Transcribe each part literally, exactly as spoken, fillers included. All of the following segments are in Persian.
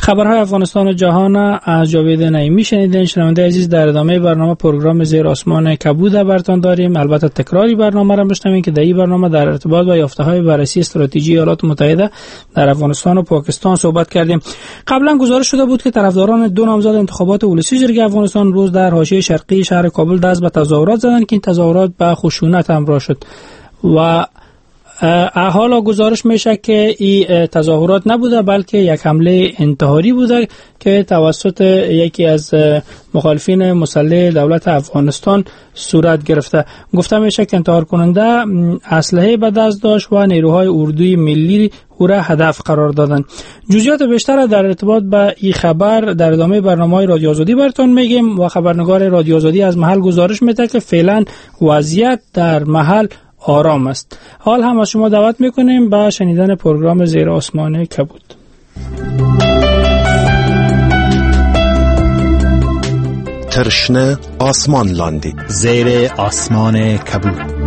خبرهای افغانستان و جهان از جاوید نعیمی شنیدین. شنونده عزیز، در ادامه برنامه پروگرام زیر آسمان کبود براتون داریم. البته تکراری برنامه را میشنوین که در این برنامه در ارتباط با یافته‌های بررسی استراتژی ایالات متحده در افغانستان و پاکستان صحبت کردیم. قبلا گزارش شده بود که طرفداران دو نامزد انتخابات ولسی جرگه افغانستان روز در حاشیه شرقی شهر کابل دست به تظاهرات زدند که این تظاهرات به خشونت همراه شد و حالا گزارش میشه که این تظاهرات نبوده بلکه یک حمله انتحاری بوده که توسط یکی از مخالفین مسلح دولت افغانستان صورت گرفته. گفته میشه که انتحار کننده اسلحه به دست داشت و نیروهای اردوی ملی او را هدف قرار دادن. جزئیات بیشتر در ارتباط با این خبر در ادامه برنامه‌های رادیو آزادی براتون میگیم و خبرنگار رادیو آزادی از محل گزارش میده که فعلا وضعیت در محل آرام است. حال هم از شما دعوت میکنیم به شنیدن پروگرام زیر آسمان کبود. ترشنه آسمان لاندی زیر آسمان کبود.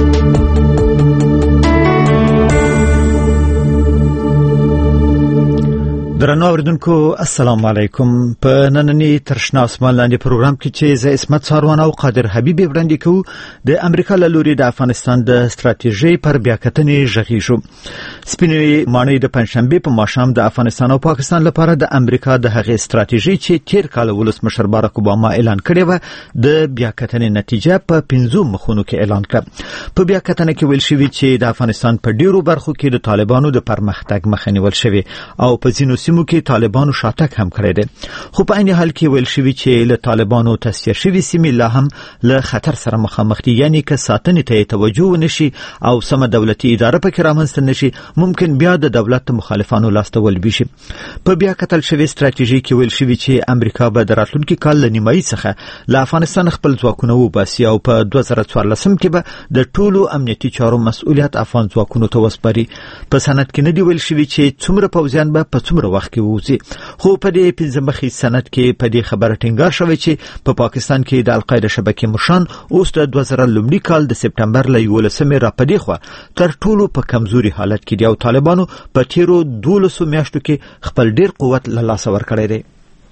درنو اوریدونکو السلام علیکم. په نننی ترشنا آسمان لاندې پروګرام کې چې زه اسمت ساروان او قادر حبیبی وړاندې کوو د امریکا له لوري د افغانستان د ستراتیژۍ پر بیاکتنې ژغیږو. سپینې ماڼۍ د پنځشنبه په ماښام د افغانستان او پاکستان لپاره د امریکا د هغې ستراتیژۍ چې تیر کال ولسمشر باراک اوباما اعلان کړې و د بیاکتنې نتیجه په پنځو مخونو کې اعلان کړه. په بیاکتنه کې ویل شوی چې د افغانستان په ډیرو برخو کې د طالبانو د پرمختګ مخه نیول شوی او په ځینو سیمو کې طالبانو شاتګ هم کړی دی. خو په عین حال کې ویل شوی چې له طالبانو تصفیه شوی سیمې لا هم له خطر سره مخامخ دي، یعنی که ساتنې ته توجه ونشي او سمه دولتي اداره پکې رامنځته نشي ممکن بیا د دولت مخالفانو لاسته ولوي شي. په بیا کتل شوی ستراتیژي کې ویل شوی چې امریکا به د راتلونکي کال له نیمایي څخه له افغانستان خپل ځواکونه وباسي او په دوه زره څوارلسم کې به د ټولو امنیتي چارو مسؤلیت افغان ځواکونو ته وسپاري. په سند کې نه دی ویل شوی چې څومره پوځیان به په څومره وخت کې ووځي. خو په دې پنځه مخي سند کې په دې خبره ټینګار شوی چې په پا پاکستان کې د القاعده شبکې مشران اوس د دوه زره لومړي کال د سپټمبر له یولسمې را پدې خو تر ټولو په کمزوري حالت کې دی او طالبانو په تیرو دولسو میاشتو کې خپل ډیر قوت له لاسه ورکړی دی.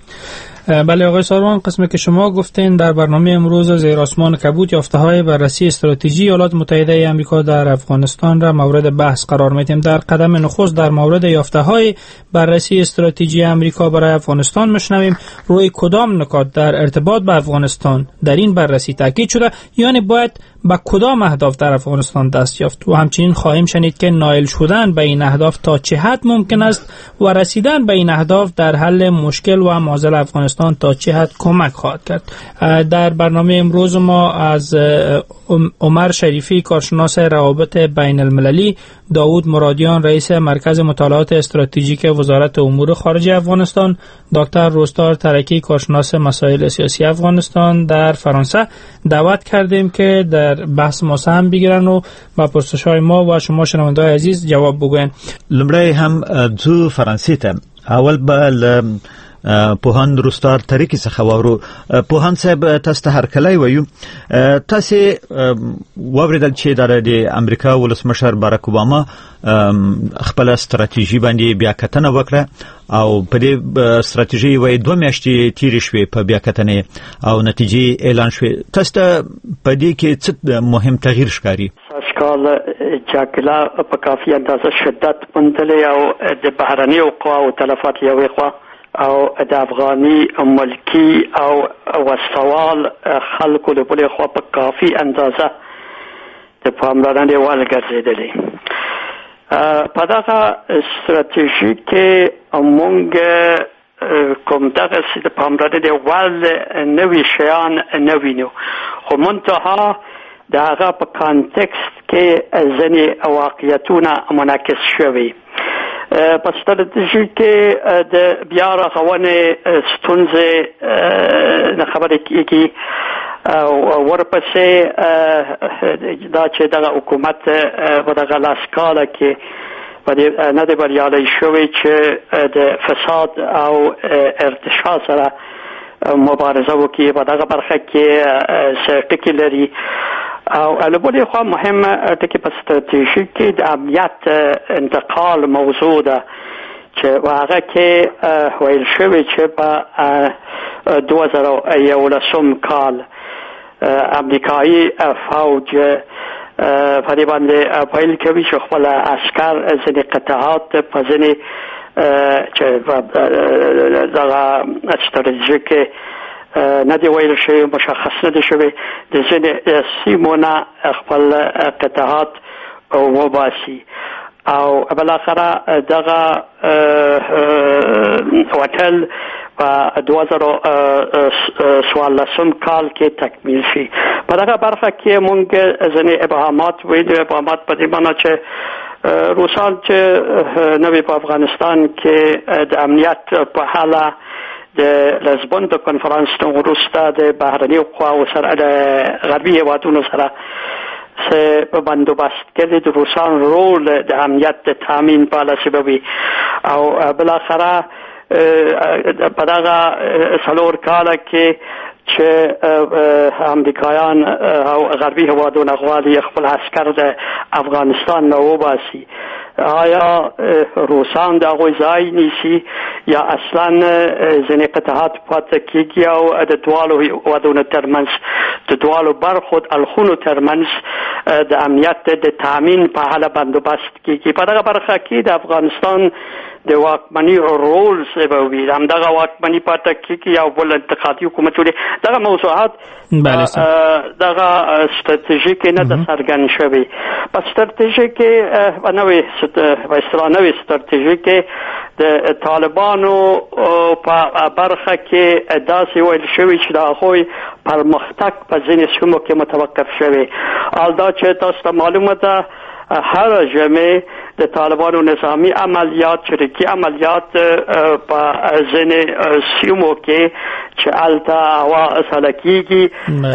بله آقای ساروان، قسمی که شما گفتین در برنامه امروز زیر آسمان کبود یافته‌های بررسی استراتژی ایالات متحده آمریکا در افغانستان را مورد بحث قرار میدیم. در قدم نخست در مورد یافته‌های بررسی استراتژی آمریکا برای افغانستان میشنویم. روی کدام نکات در ارتباط با افغانستان در این بررسی تاکید شده، یعنی باید با کدام اهداف در افغانستان دست یافت و همچنین خواهیم شنید که نائل شدن به این اهداف تا چه حد ممکن است و رسیدن به این اهداف در حل مشکل و معضل افغانستان تا چه حد کمک خواهد کرد. در برنامه امروز ما از عمر شریفی کارشناس روابط بین المللی، داوود مرادیان رئیس مرکز مطالعات استراتژیک وزارت امور خارجه افغانستان، دکتر رستار ترکی کارشناس مسائل سیاسی افغانستان در فرانسه دعوت کردیم که در بحث ما سهم بگیرن و با پرسش‌های ما و شما شنونده‌های عزیز جواب بگوین. لمړی هم ځو فرانسې ته. اول به پوهان رستار ترکی څخه وورو. پوهان صاحب تاسو ته هرکلی وایو. تاسو واوریدل چې د امریکا ولسمشر باراک اوباما خپل ستراتیژي باندې بیا کتنه وکړه او په دې ستراتیژي وای دوه میاشتې تیرې شوې په بیا کتنې او نتیجې اعلان شوې. تاسو ته په دې کې څه مهم تغییر ښکاري؟ اشکال جګړه په کافي اندازه شدت موندلې او د بهرنیو قواو تلفات یوې خوا او د افغاني ملکی او وسوال خلکو د بلې خوا په کافي اندازه د پاملرنې وړ ګرځېدلې. په دغه ستراتیژي کې موږ کوم دغه د پاملرنې وړ نوي شیان نه وینو، خو منتها د هغه په کانټکست کې ځینې واقعیتونه منعکس شوي. په ستراتیژي کې د بیا رغونې ستونزې نه خبرې کېږي او ورپسې دا چې دغه حکومت په دغه لاس کاله کې نه دی بریالی شوی چې د فساد او ارتشا سره مبارزه وکړي. په دغه برخه کې څه ټکي لري او له بلې خوا مهم ټکي په ستراتیژي کې د امنیت انتقال موضوع ده چې واقع کې ویل شوی چې په دو هزار و یازده کال امریکایی فوج په دې باندې پیل کوي چې خپل عسكر ځینې قطعات په ځینې چې دغه استراتیژیک نه دی ویل شوی مشخص نه دی شوی د ځینې سیمونه خپل قطعات وباسي او بالاخره دغه هوټل په دو هزار و څوارلسم کال کې تکمیل شي. په دغه برخه کې موږ ځینې ابهامات ویلو. ابهامات په دې معنی چې روسان چې نوی په افغانستان کې د امنیت په حاله د لزبون د کنفرانس وروسته د بهرنیو قواو سره د غربي هیوادونو سره سه بندوبست کړي د روسان رول د امنیت د تامین په لاسه بوي او بالاخره په دغه څلور کاله کې چې امریکایان او غربي هیوادونه غواړي خپل عسكر د افغانستان نه وباسي، آیا روسان د هغوی ځای نیسي یا اصلا ځینې قطعات پاتې کېږي او د دواړو هیوادونو ترمنځ د دواړو برخو اړخونو ترمنځ د امنیت د تامین په حاله بندوبست کېږي. په دغه برخه کې د افغانستان د واکمني رول څه به وي، همدغه واکمني پاتې کېږي او بل انتقادي حکومت ولري. دغه موضوعات دغه ستراتیژي کې نه ده څرګند شوي. په ستراتیژي کې په نوې په اصطلاح نوې ستراتیژي کې د طالبانو په برخه کې داسې ویل شوي چې د هغوی پرمختګ په ځینې سیمو کې متوقف شوی. حال دا چې تاسو ته معلومه ده هر جمعه د طالبانو نظامی عملیات چریکی عملیات په ځینې سیمو کې چې الته هوا سلکیږي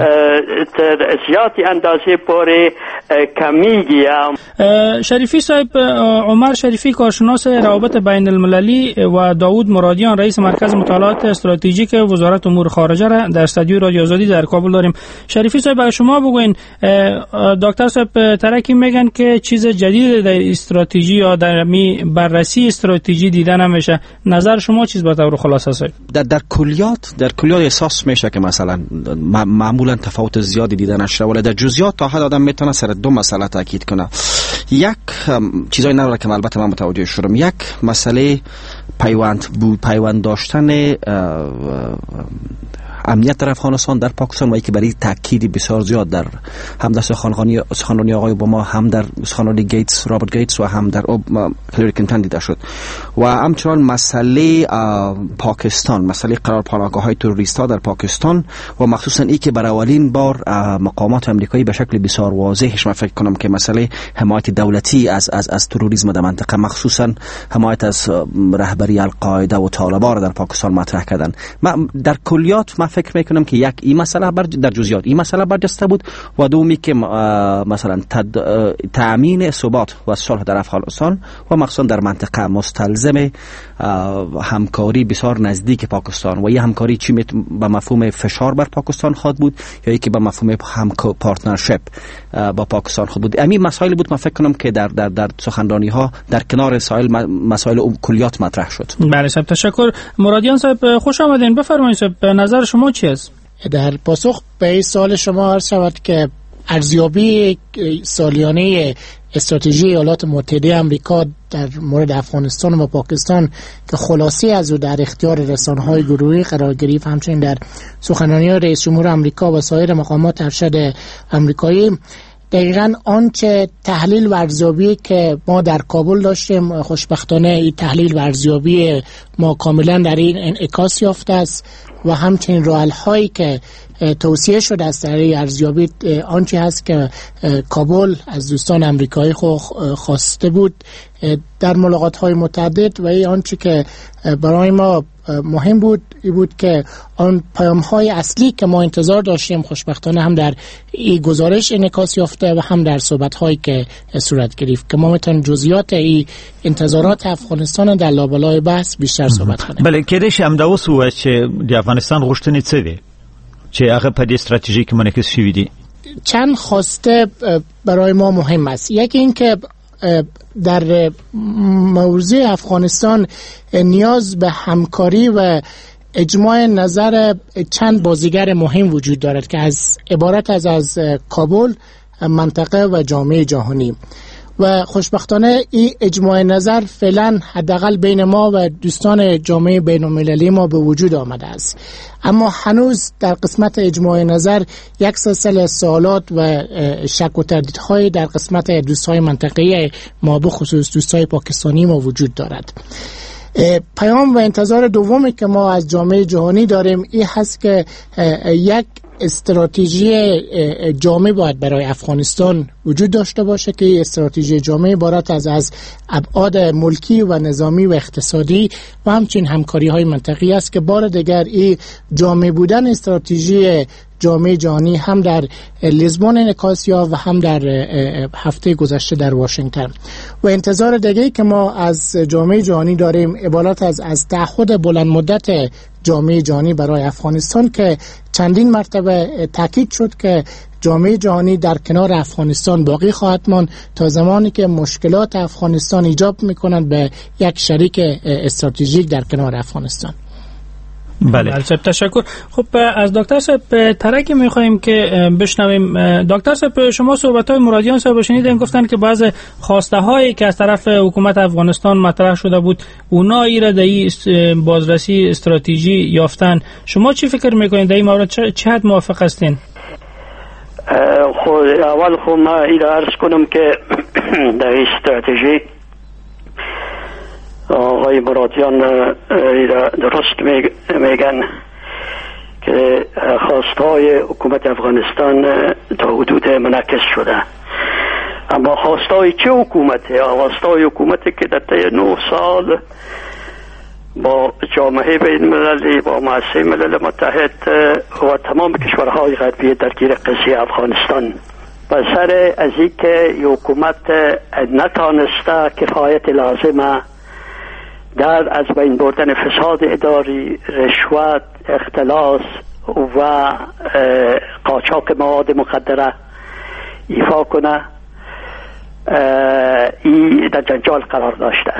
تر زیاتې اندازې پورې کمیږي. شریفی صاحب، عمر شریفی کارشناس روابط بین المللی و داوود مرادیان رئیس مرکز مطالعات استراتژیک وزارت امور خارجه را در استودیو رادیو آزادی در کابل داریم. شریفی صاحب، برای شما بگوین، دکتر صاحب ترکی میگن که چیز جدید در استراتژی یا در می بررسی استراتژی دیده نمیشه. نظر شما چیز به طور خلاصه است؟ در در کلیات در کلیات احساس میشه که مثلا معمولا تفاوت زیادی دیده نشه، ولی در جزئیات تا حد آدم میتونه سر دو مسئله تاکید کنه. یک چیزای نداره که البته من متوجه شدم، یک مسئله پیوند بود، پیوند داشتن امنیت در افغانستان در پاکستان و یکی برای تاکید بسیار زیاد در هم در سخنرانی سخنرانی آقای اوباما، هم در سخنرانی گیتس رابرت گیتس و هم در هیلاری کلینتون دیده شد. و همچنان مسئله پاکستان، مسئله قرار پناهگاه‌های تروریست‌ها در پاکستان و مخصوصا این که برای اولین بار مقامات آمریکایی به شکل بسیار واضحش من فکر کنم که مسئله حمایت دولتی از از از تروریسم در منطقه، مخصوصا حمایت از رهبری القاعده و طالبان در پاکستان مطرح کردن. من در کلیات من فکر میکنم که یک این مسئله بر در جزئیات این مسئله برجسته بود و دومی که مثلا تأمین ثبات و صلح در افغانستان و مخصوصا در منطقه مستلزم همکاری بسیار نزدیک پاکستان و این همکاری چی به مفهوم فشار بر پاکستان خواهد بود یا یکی به مفهوم هم پارتنرشپ با پاکستان خواهد بود. همین مسائل بود من فکر کنم که در در در سخنرانی ها در کنار مسائل مسائل کلیات مطرح شد. بله صاحب، تشکر. مرادیان صاحب خوش آمدین. بفرمایید صاحب، نظر شما چی است؟ در پاسخ به این سوال شما عرض شود که ارزیابی سالیانه استراتژی ایالات متحده آمریکا در مورد افغانستان و پاکستان که خلاصی از او در اختیار رسانه‌های گروهی قرار گرفت، همچنین در سخنرانی رئیس جمهور آمریکا و سایر مقامات ارشد آمریکایی، دقیقاً آنچه تحلیل و ارزیابی که ما در کابل داشتیم، خوشبختانه این تحلیل و ارزیابی ما کاملا در این انعکاس یافته است و همچنین راه‌حل‌هایی که توصیه شده است در این ارزیابی آنچه هست که کابل از دوستان آمریکایی خواسته بود در ملاقات‌های متعدد و این آنچه که برای ما مهم بود این بود که آن پیام‌های اصلی که ما انتظار داشتیم خوشبختانه هم در این گزارش انعکاس یافته و هم در صحبت‌هایی که صورت گرفت که ما میتونیم جزئیات این انتظارات افغانستان در لابلای بحث بیشتر صحبت کنیم. بله، کېدای هم دا اوس ووایي چې د افغانستان غوښتنې څه دي چې هغه په دې استراتیژي کې منعکس شوي دي؟ چند خواسته برای ما مهم است. یکی این که در موضوع افغانستان نیاز به همکاری و اجماع نظر چند بازیگر مهم وجود دارد که از عبارت از از کابل، منطقه و جامعه جهانی. و خوشبختانه این اجماع نظر فعلا حداقل بین ما و دوستان جامعه بین المللی ما به وجود آمده است، اما هنوز در قسمت اجماع نظر یک سلسله سوالات و شک و تردیدهای در قسمت دوستای منطقه‌ای ما به خصوص دوستای پاکستانی ما وجود دارد. پیام و انتظار دومی که ما از جامعه جهانی داریم این هست که یک استراتژی جامع باید برای افغانستان وجود داشته باشه که استراتژی جامع عبارت از از ابعاد ملکی و نظامی و اقتصادی و همچنین همکاری های منطقی است که بار دیگر این جامع بودن استراتژی جامعه جهانی هم در لیزبون انعکاس یافت و هم در هفته گذشته در واشنگتن. و انتظار دیگری که ما از جامعه جهانی داریم عبارت از از تعهد بلند مدت جامعه جهانی برای افغانستان که چندین مرتبه تاکید شد که جامعه جهانی در کنار افغانستان باقی خواهد ماند تا زمانی که مشکلات افغانستان ایجاب میکنند به یک شریک استراتژیک در کنار افغانستان. بله تشکر. خب از دکتر صاحب ترکی میخوایم که بشنویم. دکتر صاحب شما صحبت‌های مرادیان صاحب شنیدین، گفتن که بعض خواسته هایی که از طرف حکومت افغانستان مطرح شده بود اونا ایره در این بازرسی استراتژی یافتن. شما چی فکر میکنید در این مورد؟ چه حد موافق هستین؟ خود اول خود ما ایره عرض کنم که در این استراتژی آقای مرادیان درست میگن که خواستهای حکومت افغانستان تا حدود منعکس شده، اما خواستهای چه حکومته؟ خواستهای حکومتی که در طی نه سال با جامعه بین المللی، با مؤسسه ملل متحد و تمام کشورهای غربی درگیر قضیه افغانستان و سر از این که حکومت نتانسته کفایت لازمه در از بین بردن فساد اداری، رشوت، اختلاس و قاچاق مواد مخدره ایفا کنه، این در جنجال قرار داشته.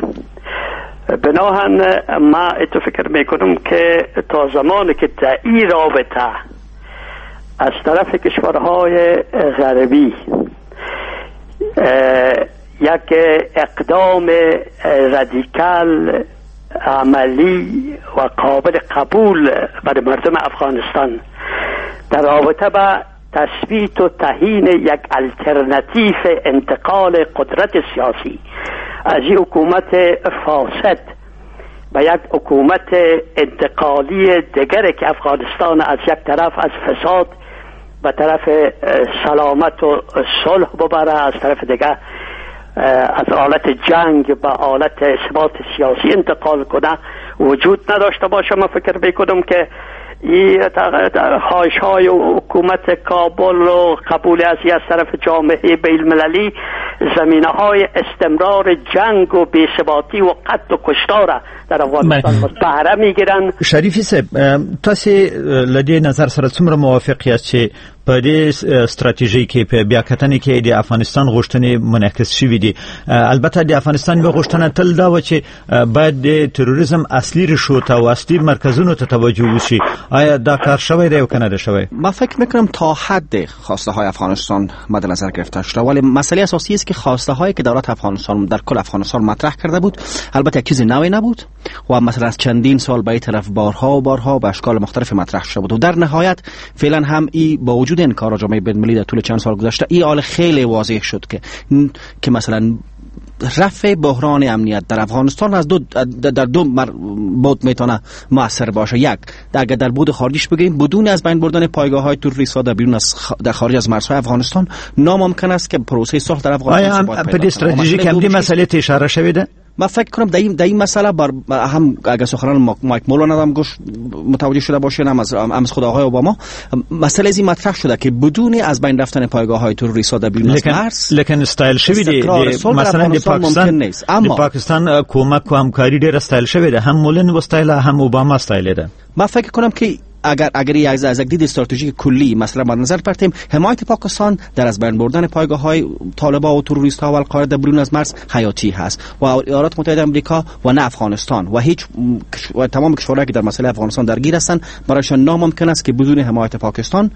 بناهن ما اتو فکر میکنم که تا زمانی که در این رابطه از طرف کشورهای غربی یک اقدام رادیکال عملی و قابل قبول برای مردم افغانستان در رابطه با تثبیت و تعیین یک الترناتیو انتقال قدرت سیاسی از این حکومت فاسد و یک حکومت انتقالی دیگر که افغانستان از یک طرف از فساد و طرف سلامت و صلح ببره، از طرف دیگر از حالت جنگ به حالت ثبات سیاسی انتقال کنه وجود نداشته باشه. من فکر میکنم که این خواهش های حکومت کابل و قبول از از طرف جامعه بین المللی زمینه های استمرار جنگ و بی‌ثباتی و قتل و کشتار در افغانستان بهره میگیرن. شریفی صاحب تاسو لدی نظر سره څومره موافق یاست چې په دې استراتیژي کې په بیاکتنې کې د افغانستان غوښتنې منعکس شوې دي؟ البته د افغانستان به غوښتنه تل دا و چې باید د تروریزم اصلي ریښو ته او اصلي مرکزونو ته توجه وشي. آیا دا کار شوی دی یا کنه شوی؟ من فکر میکنم تا حد خواسته های افغانستان مد نظر گرفته شده، ولی مسئله اساسی است که خواسته هایی که دولت افغانستان در کل افغانستان مطرح کرده بود البته چیز نوی نبود و مثلا از چندین سال به این طرف بارها و بارها به اشکال مختلف مطرح شده بود و در نهایت فعلا هم ای با وجود این کار جامعه بین المللی در طول چند سال گذشته این حال خیلی واضح شد که که مثلا رفع بحران امنیت در افغانستان از دو در دو بود میتونه موثر باشه. یک، اگر در بود خارجیش بگیم بدون از بین بردن پایگاه‌های تروریستا در بیرون از خ... در خارج از مرزهای افغانستان ناممکن است که پروسه صلح در افغانستان ثبات پیدا کنه. آیا استراتژی که همین مسئله اشاره شده؟ من فکر کنم در این در این مسئله بر هم اگر سخنان مایک مولانا هم گوش متوجه شده باشه، هم از هم از خود آقای اوباما مسئله این مطرح شده که بدون از بین رفتن پایگاه‌های تروریستا در بیرون از مرز لیکن استایل شوی دی مثلا د پاکستان د پاکستان کومک و همکاری ډیر استایل شوی ده، هم مولن و استایل هم اوباما استایل ده. من فکر کنم که اگر اگر یک از یک دید استراتژیک کلی مثلا مد نظر بگیریم، حمایت پاکستان در از بین بردن پایگاه‌های طالبان و تروریست‌ها و القاعده برون از مرز حیاتی هست و ایالات متحده آمریکا و نه افغانستان و هیچ و تمام کشورهایی که در مسئله افغانستان درگیر هستند برایشان ناممکن است که بدون حمایت پاکستان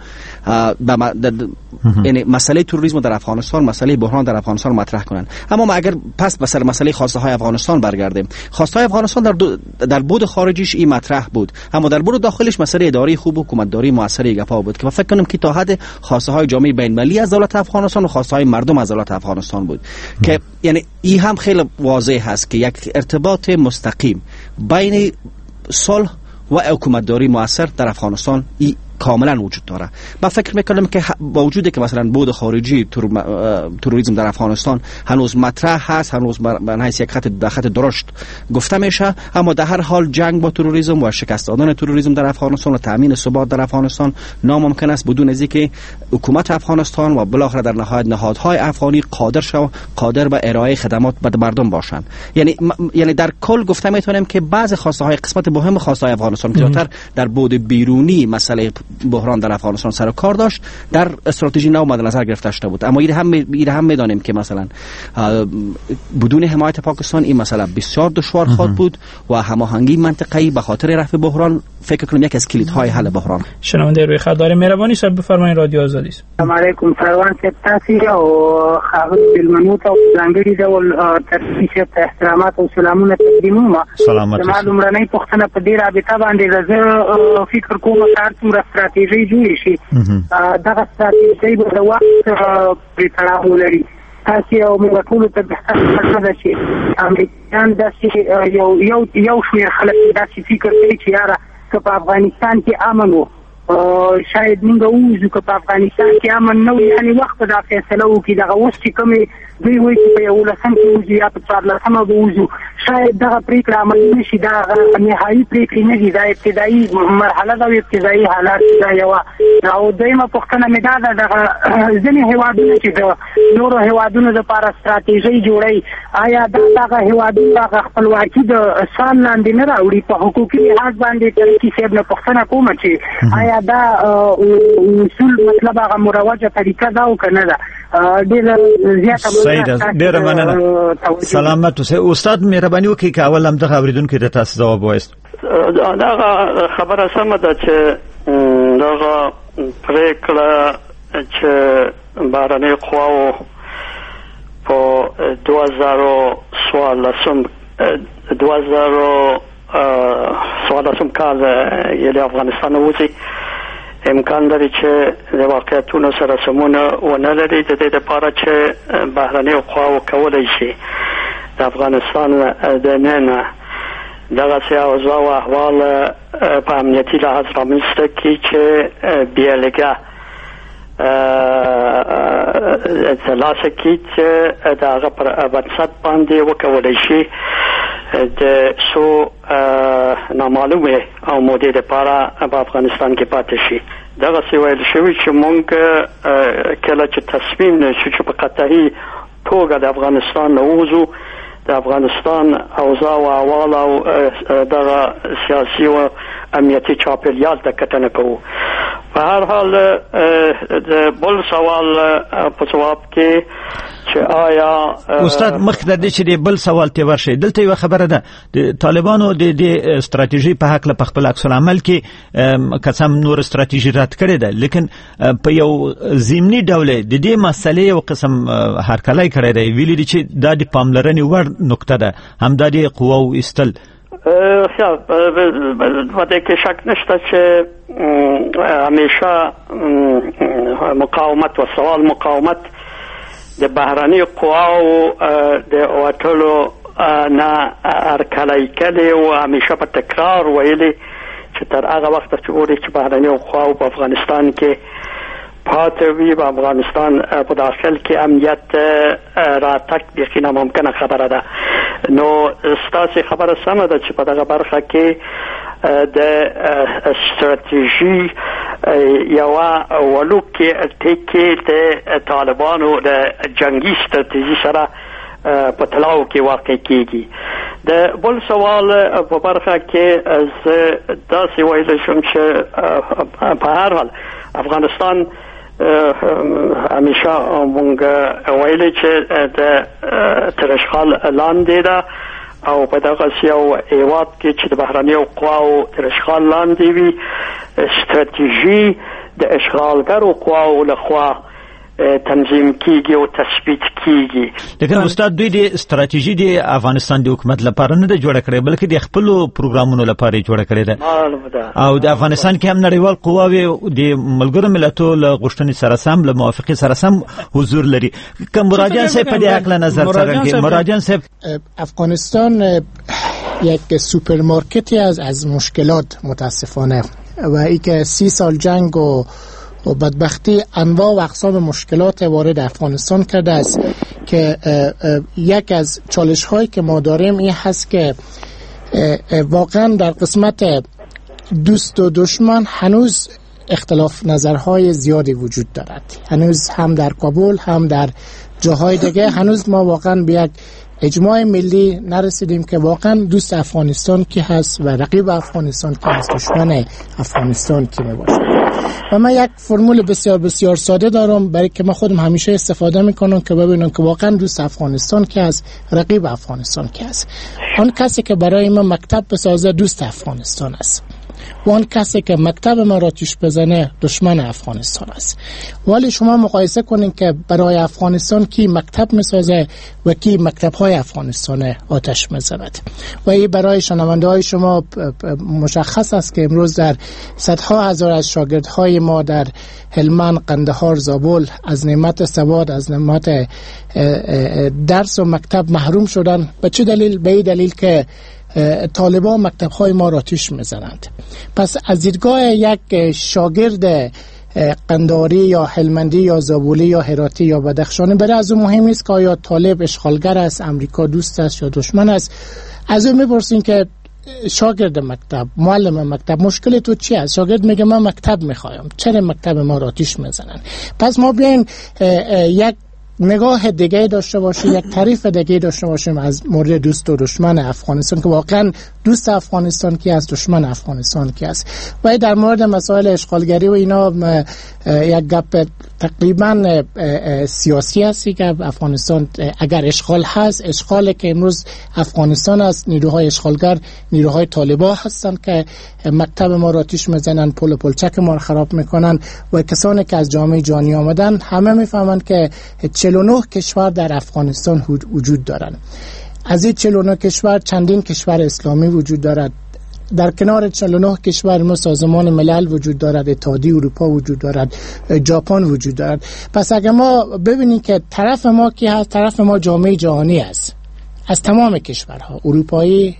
یعنی مسئله تروریسم در افغانستان، مسئله بحران در افغانستان مطرح کنند. اما ما اگر پس به سر مسئله خواسته های افغانستان برگردیم، خواسته های افغانستان در در بود خارجیش این مطرح بود، اما در بود داخلش مسئله اداری خوب و حکومتداری موثر گپا بود که فکر کنم که تا حد خواسته های جامعه بین المللی از دولت افغانستان و خواسته های مردم از دولت افغانستان بود م. که یعنی این هم خیلی واضح هست که یک ارتباط مستقیم بین صلح و حکومتداری موثر در افغانستان ای کاملا وجود داره. با فکر میکنم که با وجودی که مثلا بود خارجی تروریسم در افغانستان هنوز مطرح هست، هنوز به حیث یک خط در خط درشت گفته میشه، اما در هر حال جنگ با تروریسم و شکست دادن تروریسم در افغانستان و تامین ثبات در افغانستان ناممکن است بدون از اینکه حکومت افغانستان و بالاخره در نهایت نهادهای افغانی قادر شو قادر به ارائه خدمات به مردم باشند. یعنی یعنی در کل گفته میتونیم که بعضی خواسته های قسمت مهم خواسته های افغانستان که در بود بیرونی مسئله بحران در افغانستان سر و کار داشت در استراتژی نو مد نظر گرفته شده بود. اما این هم این هم میدانیم که مثلا بدون حمایت پاکستان این مسئله بسیار دشوار خواهد بود و هماهنگی منطقه‌ای به خاطر رفع بحران فکر کنم یکی از کلیدهای حل بحران. شنونده روی خط داریم، مهربانی صاحب بفرمایید، رادیو آزادی است. السلام علیکم فروان صاحب، تاسو او خبر بالمنوت او ځانګړي ډول ترتیب ته احترامات او سلامونه تقدیموم. سلامات. معلوم رانه پښتنه په دې رابطه باندې زه فکر کوم چې څومره استراتیژي جوړ شي دغه استراتیژي به د وخت په تړاو لري. تاسو یو موږ ټول ته د څه ده چې امریکایان داسې یو یو یو شمېر خلک داسې فکر کوي چې یاره که په افغانستان کې امن وو شاید موږ ووځو، که په افغانستان کې امن نه وي یعنې وخت به دا فیصله وکړي. دغه اوس چې کومې دوی وایي چې په یولسم کې وځو یا په څوارلسمه به وځو، شاید دغه پرېکړه عملي نه شي، دا نهایي پرېکړې نه دي، دا ابتدایي مرحله ده او ابتدایي حالات دا یوه. او دویمه پوښتنه مې دا ده دغه ځینې هېوادونه چې د نورو هېوادونو دپاره استراتیژۍ جوړوي، آیا دا دغه هېوادونه دغه خپلواکي د سال لاندې نه راوړي؟ په حقوقي لحاظ باندې ترقي صاحب نه پوښتنه کومه چې آیا دا اصول مطلب هغه مروجه طریقه ده او که نه ده؟ ډېره زیاته ډېره مننه. سلامت اوسئ. استاد مهرباني وکړئ که اول هم دغه اورېدونکي ته تاسو ځواب ووایاست. دغه خبره سمه ده چې دغه پرېکړه چې بهرنیو قواو په دوه زره څوارلسم دوه زره څوارلسم کال یعنې افغانستان وځي، امکان لري چې د واقعیتونو سره سمونه ونه لري. د دې لپاره چې بهرنیو قواو کولی شي د افغانستان دننه دغسې اوضاع و احوال په امنیتي لحاظ رامنځته کړي چې بېلګه ترلاسه کړي چې د هغه پر بنسټ باندې وکولی شي د څو نامعلومې او مودې لپاره په افغانستان کې پاتې شي. دغسې ویل شوي چې موږ کله چې تصمیم نیسو چې په قطعي توګه د افغانستان نه ووځو، د افغانستان اوضاع و احوال او دغه سیاسي و امنیتي چاپېریال ته کتنه کوو. په هر حال د بل سوال په ځواب کې چې آیا استاد مخکې د دې چې د بل سوال ته ورشي، دلته یو خبره ده د طالبانو د دې استراتیژي په حق له په خپل عکس العمل کې قسم نور استراتیژي رد کړې ده، لیکن په یو ضمني ډول د دې مسلې یو قسم هرکلی کړی دی، ویلي دي چې دا د پاملرنې وړ نقطه ده، همدا د قواو ایستل. خیال په دې کې شک نشته چې همیشه مقاومت و سوال مقاومت د بهرني قواو د وټلو نه هرکلی کړی او همیشه په تکرار ویلي چې تر هغه وخته چې ګوري چې بهرني قواو په افغانستان کې پاتې وي، په افغانستان په داخل کې امنیت راتګ بیخي ناممکنه خبره ده. نو ستاسې خبره سمه ده چې په دغه برخه کې د استراتیژي یوه ولوکې ټکي د طالبانو د جنگي استراتیژي سره په تلاو کې واقع کېږي. د بل سوال په برخه کې از داسې ویل شم چې په هر حال افغانستان همیشه مونږ ویل چې د ترشخال لاندې ده او په دغه یو هیواد کې چې د بهرنیو قواو ترشخال لاندې وي استراتیژي د اشغالګرو قواو لخوا تنظیم کیږي او تثبیت کیږي. لیکن استاد دوی د استراتیژي د افغانستان د حکومت لپاره نه جوړ کړي بلکې د خپل پروګرامونو لپاره جوړ کړي ده او د افغانستان کې هم نړیوال قواوي د ملګرو ملتونو له غوښتنې سره سم له موافقې سره سم حضور لري. کوم مراجعه سه په دې اړه نظر څرګندوي؟ مراجعه سه افغانستان یک سوپرمارکتی از از مشکلات متاسفانه و ای که سی سال جنگ و و بدبختی انواع و اقسام مشکلات وارد افغانستان کرده است که یک از چالش هایی که ما داریم این هست که واقعا در قسمت دوست و دشمن هنوز اختلاف نظرهای زیادی وجود دارد. هنوز هم در کابل هم در جاهای دیگه هنوز ما واقعا به یک اجماع ملی نرسیدیم که واقعا دوست افغانستان کی هست و رقیب افغانستان کی هست، دشمن افغانستان کی میباشه. و من یک فرمول بسیار بسیار ساده دارم برای که من خودم همیشه استفاده میکنم که ببینم که واقعا دوست افغانستان کی هست، رقیب افغانستان کی هست. آن کسی که برای من مکتب بسازه دوست افغانستان است و آن کسی که مکتب ما را آتش بزنه دشمن افغانستان است. ولی شما مقایسه کنین که برای افغانستان کی مکتب میسازه و کی مکتب های افغانستان آتش میزند. و این برای شنونده های شما مشخص است که امروز در صدها هزار از شاگردهای ما در هلمند، قندهار، زابل از نعمت سواد، از نعمت درس و مکتب محروم شدن. به چه دلیل؟ به این دلیل که طالبان مکتب‌های ما را آتش می‌زنند. پس از دیدگاه یک شاگرد قنداری یا هلمندی یا زابلی یا هراتی یا بدخشانی برای از اون مهم نیست که آیا طالب اشغالگر است، امریکا دوست است یا دشمن است. از اون می‌پرسین که شاگرد مکتب، معلم مکتب، مشکل تو چی است؟ شاگرد میگه من مکتب می‌خوایم، چرا مکتب ما را آتش می‌زنند؟ پس ما بیاین یک نگاه دیگه داشته باشیم، یک تعریف دیگه داشته باشیم از مورد دوست و دشمن افغانستان که واقعا دوست افغانستان کی است، دشمن افغانستان کی است. و در مورد مسائل اشغالگری و اینا یک گپ تقریبا سیاسی است که افغانستان اگر اشغال هست، اشغال که امروز افغانستان است، نیروهای اشغالگر نیروهای طالبان هستند که مکتب ما را آتش میزنن، پل و پلچک ما را خراب میکنن و کسانی که از جامعه جهانی آمدن همه میفهمند که چهل و نه کشور در افغانستان وجود دارند. از این چهل و نه کشور چندین کشور اسلامی وجود دارد. در کنار چهل و نه کشور ما سازمان ملل وجود دارد، اتحادیه اروپا وجود دارد، ژاپن وجود دارد. پس اگر ما ببینیم که طرف ما کی هست، طرف ما جامعه جهانی است از تمام کشورها، اروپایی،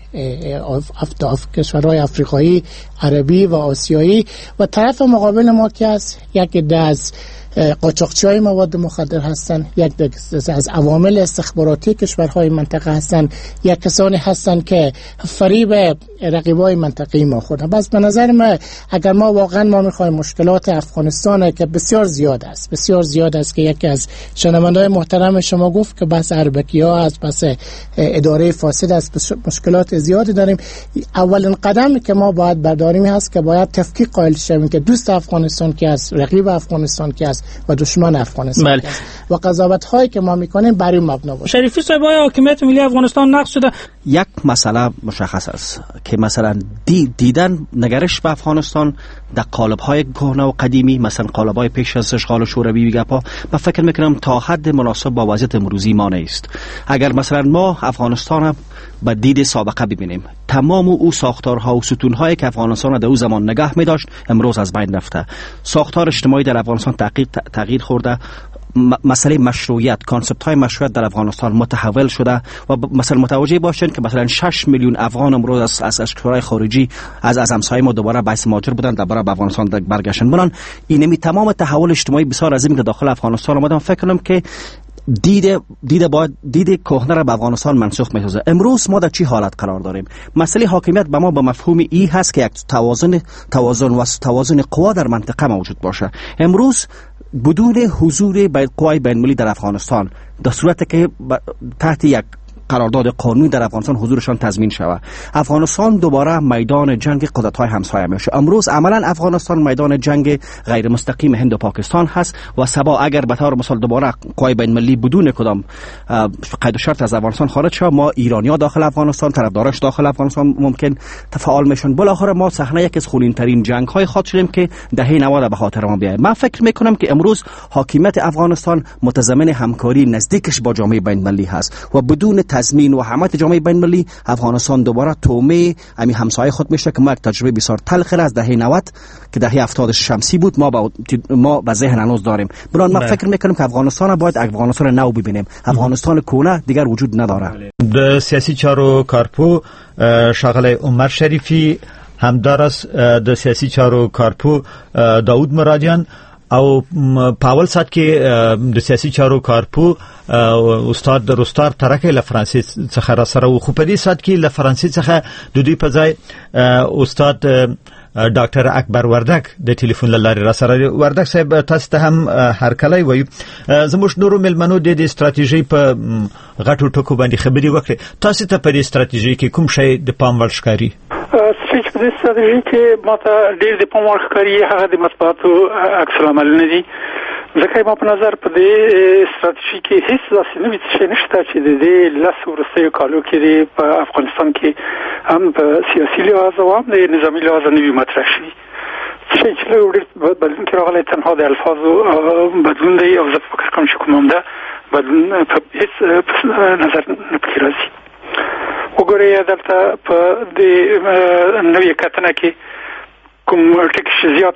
کشورهای افریقایی، عربی و آسیایی. و طرف مقابل ما کی است؟ یک عده از قاچاقچی‌های مواد مخدر هستند، یک از عوامل استخباراتی کشورهای منطقه هستند، یک کسانی هستند که فریب رقیبای منطقه‌ای ما خودند. بس به نظر من اگر ما واقعا ما می‌خوایم مشکلات افغانستان که بسیار زیاد است، بسیار زیاد است که یکی از شنونده‌های محترم شما گفت که بس اربکی‌ها است، بس اداره فاسد است، مشکلات زیادی داریم. اولین قدمی که ما باید برداریم هست که باید تفکیک قائل شویم که دوست افغانستان کی است، رقیب افغانستان کی است و دشمن افغانستان بله. است و قضاوت هایی که ما میکنیم برای مبنا باشه. شریفی صاحب، آیا حاکمیت ملی افغانستان نقض شده؟ یک مسئله مشخص است که مثلا دی دیدن نگرش به افغانستان در قالب‌های کهنه و قدیمی، مثلا قالب‌های پیش از اشغال شوروی گپا، من فکر میکنم تا حد مناسب با وضعیت امروزی ما نیست. اگر مثلا ما افغانستان با دید سابقه ببینیم، تمام او ساختارها و ستون‌هایی که افغانستان در او زمان نگاه می‌داشت امروز از بین رفته. ساختار اجتماعی در افغانستان تغییر تغییر خورده، مسئله مشروعیت، کانسپت های مشروعیت در افغانستان متحول شده و مثلا متوجه باشین که مثلا شش میلیون افغان امروز از از کشورهای خارجی از از همسایه ما دوباره باعث مهاجر بودن، دوباره به افغانستان برگشتن. بنان اینمی تمام تحول اجتماعی بسیار عظیمی که داخل افغانستان آمدن، فکر کنم که دید دید باید دید کهنه را به افغانستان منسوخ می‌سازه. امروز ما در چی حالت قرار داریم؟ مسئله حاکمیت به ما به مفهوم ای هست که یک توازن توازن و توازن قوا در منطقه موجود باشه. امروز بدون حضور بین قوای بین‌المللی در افغانستان، در صورتی که تحت یک قرارداد قانونی در افغانستان حضورشان تضمین شود. افغانستان دوباره میدان جنگ قدرت‌های همسایه میشه. امروز عملا افغانستان میدان جنگ غیر مستقیم هند و پاکستان هست و سبا اگر به طور مثال دوباره قوای بین المللی بدون کدام قید و شرط از افغانستان خارج شود، ما ایرانی‌ها داخل افغانستان، طرفدارش داخل افغانستان ممکن تفاعل میشن. بالاخره ما صحنه یکی از خونین‌ترین جنگ‌های خاط شدیم که دهه نود به خاطر ما بیاید. من فکر میکنم که امروز حاکمیت افغانستان متضمن همکاری نزدیکش با جامعه بین المللی هست و بدون تضمین و حمایت جامعه بین المللی افغانستان دوباره تومه امی همسایه خود میشه که ما یک تجربه بسیار تلخ از دهه نود که دهه هفتاد شمسی بود ما با ما به ذهن هنوز داریم. برای من فکر میکنم که افغانستان باید افغانستان نو ببینیم. افغانستان کونه دیگر وجود نداره. د سیاسی چارو کارپو شغله عمر شریفی همدار است د سیاسی چارو کارپو داود مرادیان او پاول سات کې د سیاسي چارو کارپو استاد رستار ترکه له فرانسې څخه را سره و خو په دې سات کې له فرانسې څخه د دوی په ځای استاد ډاکټر اکبر وردک د ټلیفون لارې را سره. وردک صاحب تاسو ته هم هرکلی وایو. زموږ نورو ملمنو د استراتیژي په غټو ټکو باندې خبرې وکړي. تاسو ته په دې استراتیژي کې کوم شی د پام وړ ښکاري؟ سویچ په دې استراتیژي کې ماته ډېر د پام وړ ښکاري هغه د مطبوعاتو عکس العملونه دي. ځکه ما په نظر په دې استراتیژي کې هیڅ داسې نوي څه نشته چې د دې لسو وروستیو کالو کې په افغانستان کې هم په سیاسي لحاظ او هم د نظامي لحاظ نوي مطرح شي. څه چې له ډېر بدلون کې راغلی تنها د الفاظو بدلون دی او زه فکر کوم چې کوم همدا بدلون په هیڅ نظر نه پکې راځي. وګورئ دلته په دې نوې کتنه کې کوم ټکي زیات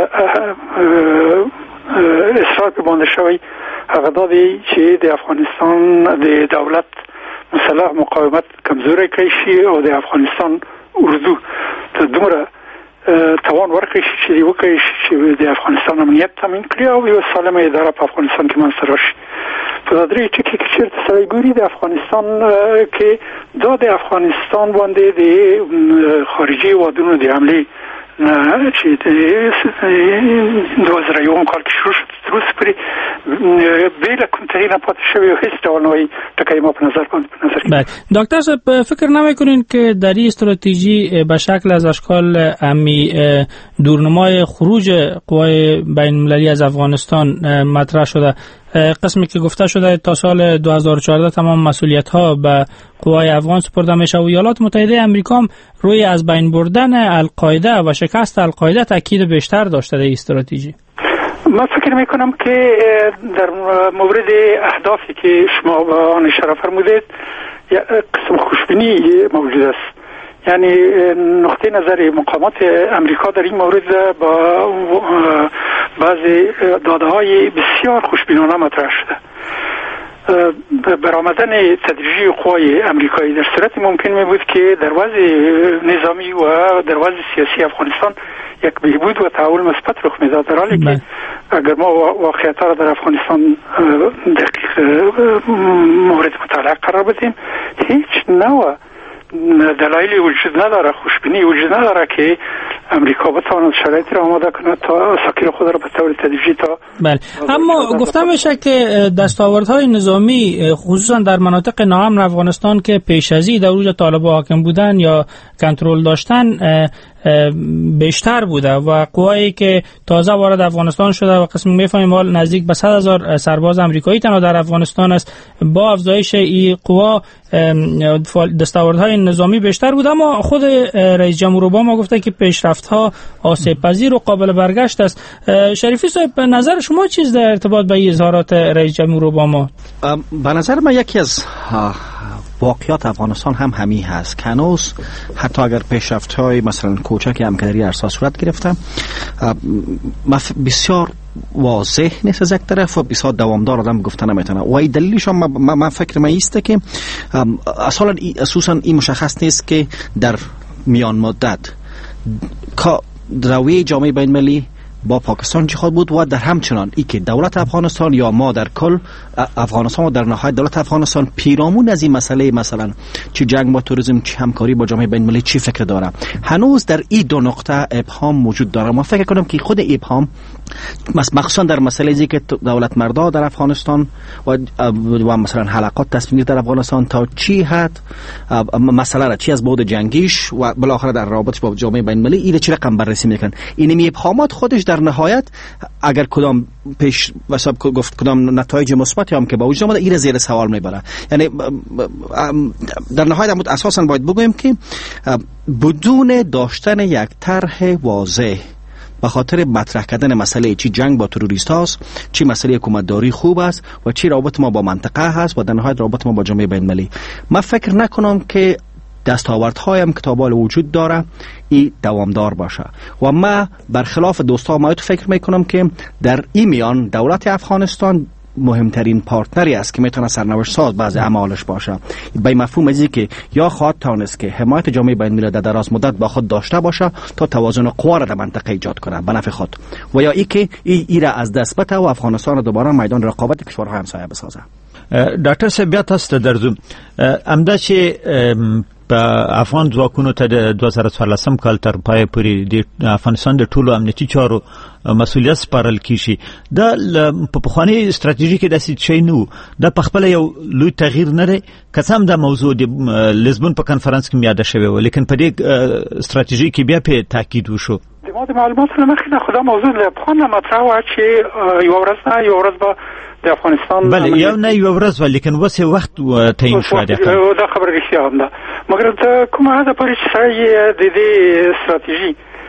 اصرار په باندې شوی هغه دا دی چې د افغانستان د دولت مسلح مقاومت کمزوري کړي شي او د افغانستان اردو ته دومره توان ورکړي شي چې وکړي چې د افغانستان امنیت تامین کړي او یو سالمه اداره په افغانستان کې منځته راشي. په درې ټکي کې چیرته سړی ګوري د افغانستان کې دا د افغانستان باندې د خارجي وادونو د حملې چې د دوه زره یو کال کې شروع شو تر اوسه پورې بېله کوم تغییر نه پاتې شوی او هیڅ ډول نوی ټکی ما په نظر باندې په نظر بله. دکتر صاحب فکر نمیکنین که در این استراتژی به شکل از اشکال امی دورنمای خروج قوای بین المللی از افغانستان مطرح شده؟ قسمی که گفته شده تا سال دو هزار و چهارده تمام مسئولیت ها به قوای افغان سپرده میشه و ایالات متحده امریکا روی از بین بردن القاعده و شکست القاعده تاکید بیشتر داشته در این استراتژی. من فکر میکنم که در مورد اهدافی که شما به آن اشاره فرمودید یک قسم خوشبینی موجود است. یعنی نقطه نظر مقامات امریکا در این مورد با بعضی داده های بسیار خوشبینانه مطرح شده. برآمدن تدریجی قوای امریکایی در صورت ممکن می بود که در وضع نظامی و در وضع سیاسی افغانستان یک بهبود و تحول مثبت رخ میداد، در حالی که اگر ما واقعیت‌ها را در افغانستان دقیق مورد مطالعه قرار بدیم هیچ نوع دلایلی وجود نداره، خوشبینی وجود نداره که امریکا بتواند شرایطی را آماده کنه تا ساکن خود را به طور تدریجی تا بله. اما گفته میشه که دستاوردهای نظامی خصوصا در مناطق ناامن افغانستان که پیش از این دور طالبان حاکم بودن یا کنترل داشتن بیشتر بوده و قوایی که تازه وارد افغانستان شده و قسم میفهمیم حال نزدیک به صد هزار سرباز امریکایی تنها در افغانستان است، با افزایش این قوا دستاوردهای نظامی بیشتر بوده. اما خود رئیس جمهور اوباما گفته که پیشرفت‌ها آسیب پذیر و قابل برگشت است. شریفی صاحب به نظر شما چیز در ارتباط با این اظهارات رئیس جمهور اوباما؟ به نظر من یکی از واقعیات افغانستان هم همین هست که هنوز حتی اگر پیشرفت‌های مثلا کوچکی هم که در این عرصه صورت گرفته بسیار واضح نیست از یک طرف و بسیار دوامدار آدم گفته نمیتونه و این دلیلش هم من فکر من ایسته که اصلا اساسا این مشخص نیست که در میان مدت رویه جامعه بین المللی با پاکستان چی خود بود و در همچنان ای که دولت افغانستان یا ما در کل افغانستان و در نهایت دولت افغانستان پیرامون از این مسئله مثلا چی جنگ با توریسم چی همکاری با جامعه بین المللی چی فکر داره، هنوز در این دو نقطه ابهام موجود داره. ما فکر کنم که خود ابهام مخصوصا در مسئله ای که دولت مردا در افغانستان و و مثلا حلقات تصمیم در افغانستان تا چی حد مسئله را چی از بعد جنگیش و بالاخره در رابطه با جامعه بین المللی این چه رقم بررسی میکنن. این می ابهامات خودش در نهایت اگر کدام پیش حساب گفت کدام نتایج مثبتی هم که با وجود اومده این زیر سوال میبره. یعنی در نهایت اساسا باید بگویم که بدون داشتن یک طرح واضح به خاطر مطرح کردن مسئله چی جنگ با تروریست هاست، چی مسئله حکومتداری خوب است و چی رابطه ما با منطقه هست و در نهایت رابطه ما با جامعه بین المللی، من فکر نکنم که دستاوردهایم که تا بالا وجود داره این دوامدار باشه و ما برخلاف دوستا ما فکر میکنم که در این میان دولت افغانستان مهمترین پارتنری است که میتونه سرنوشت ساز بعض اعمالش باشه. به مفهوم ازی که یا خواهد تانست که حمایت جامعه بین المللی در دراز مدت با خود داشته باشه تا توازن قوا را در منطقه ایجاد کنه به نفع خود و یا ای که ای, ای را از دست بده و افغانستان را دوباره میدان رقابت کشورهای همسایه بسازه. ډاکټر صاحب بیا تاسو ته درځم امدا چې په افغان ځواکونو ته د دوه زره څوارلسم کال تر پای پورې د افغانستان د ټولو امنیتي چارو مسؤلیت سپارل کیږي. دا په پخواني ستراتیژي کې داسې شی نه و، دا په خپله یو لوی تغییر نه دی که څه هم دا موضوع د لیزبون په کنفرانس کې یاده شوې وه، لیکن په دې ستراتیژي کې بیا پې تاکید وشو. د ما د معلوماتو له مخې نه خو دا موضوع له پخوا مطرح وه چې یوه ورځ نه یوه ورځ به د افغانستان بله یو نه یوه ورځ وه، لیکن اوس یې وخت تعیین شوی دی. دا خبره رښتیا هم ده، مګر د کومه حده پورې چې سړی د دې ستراتیژي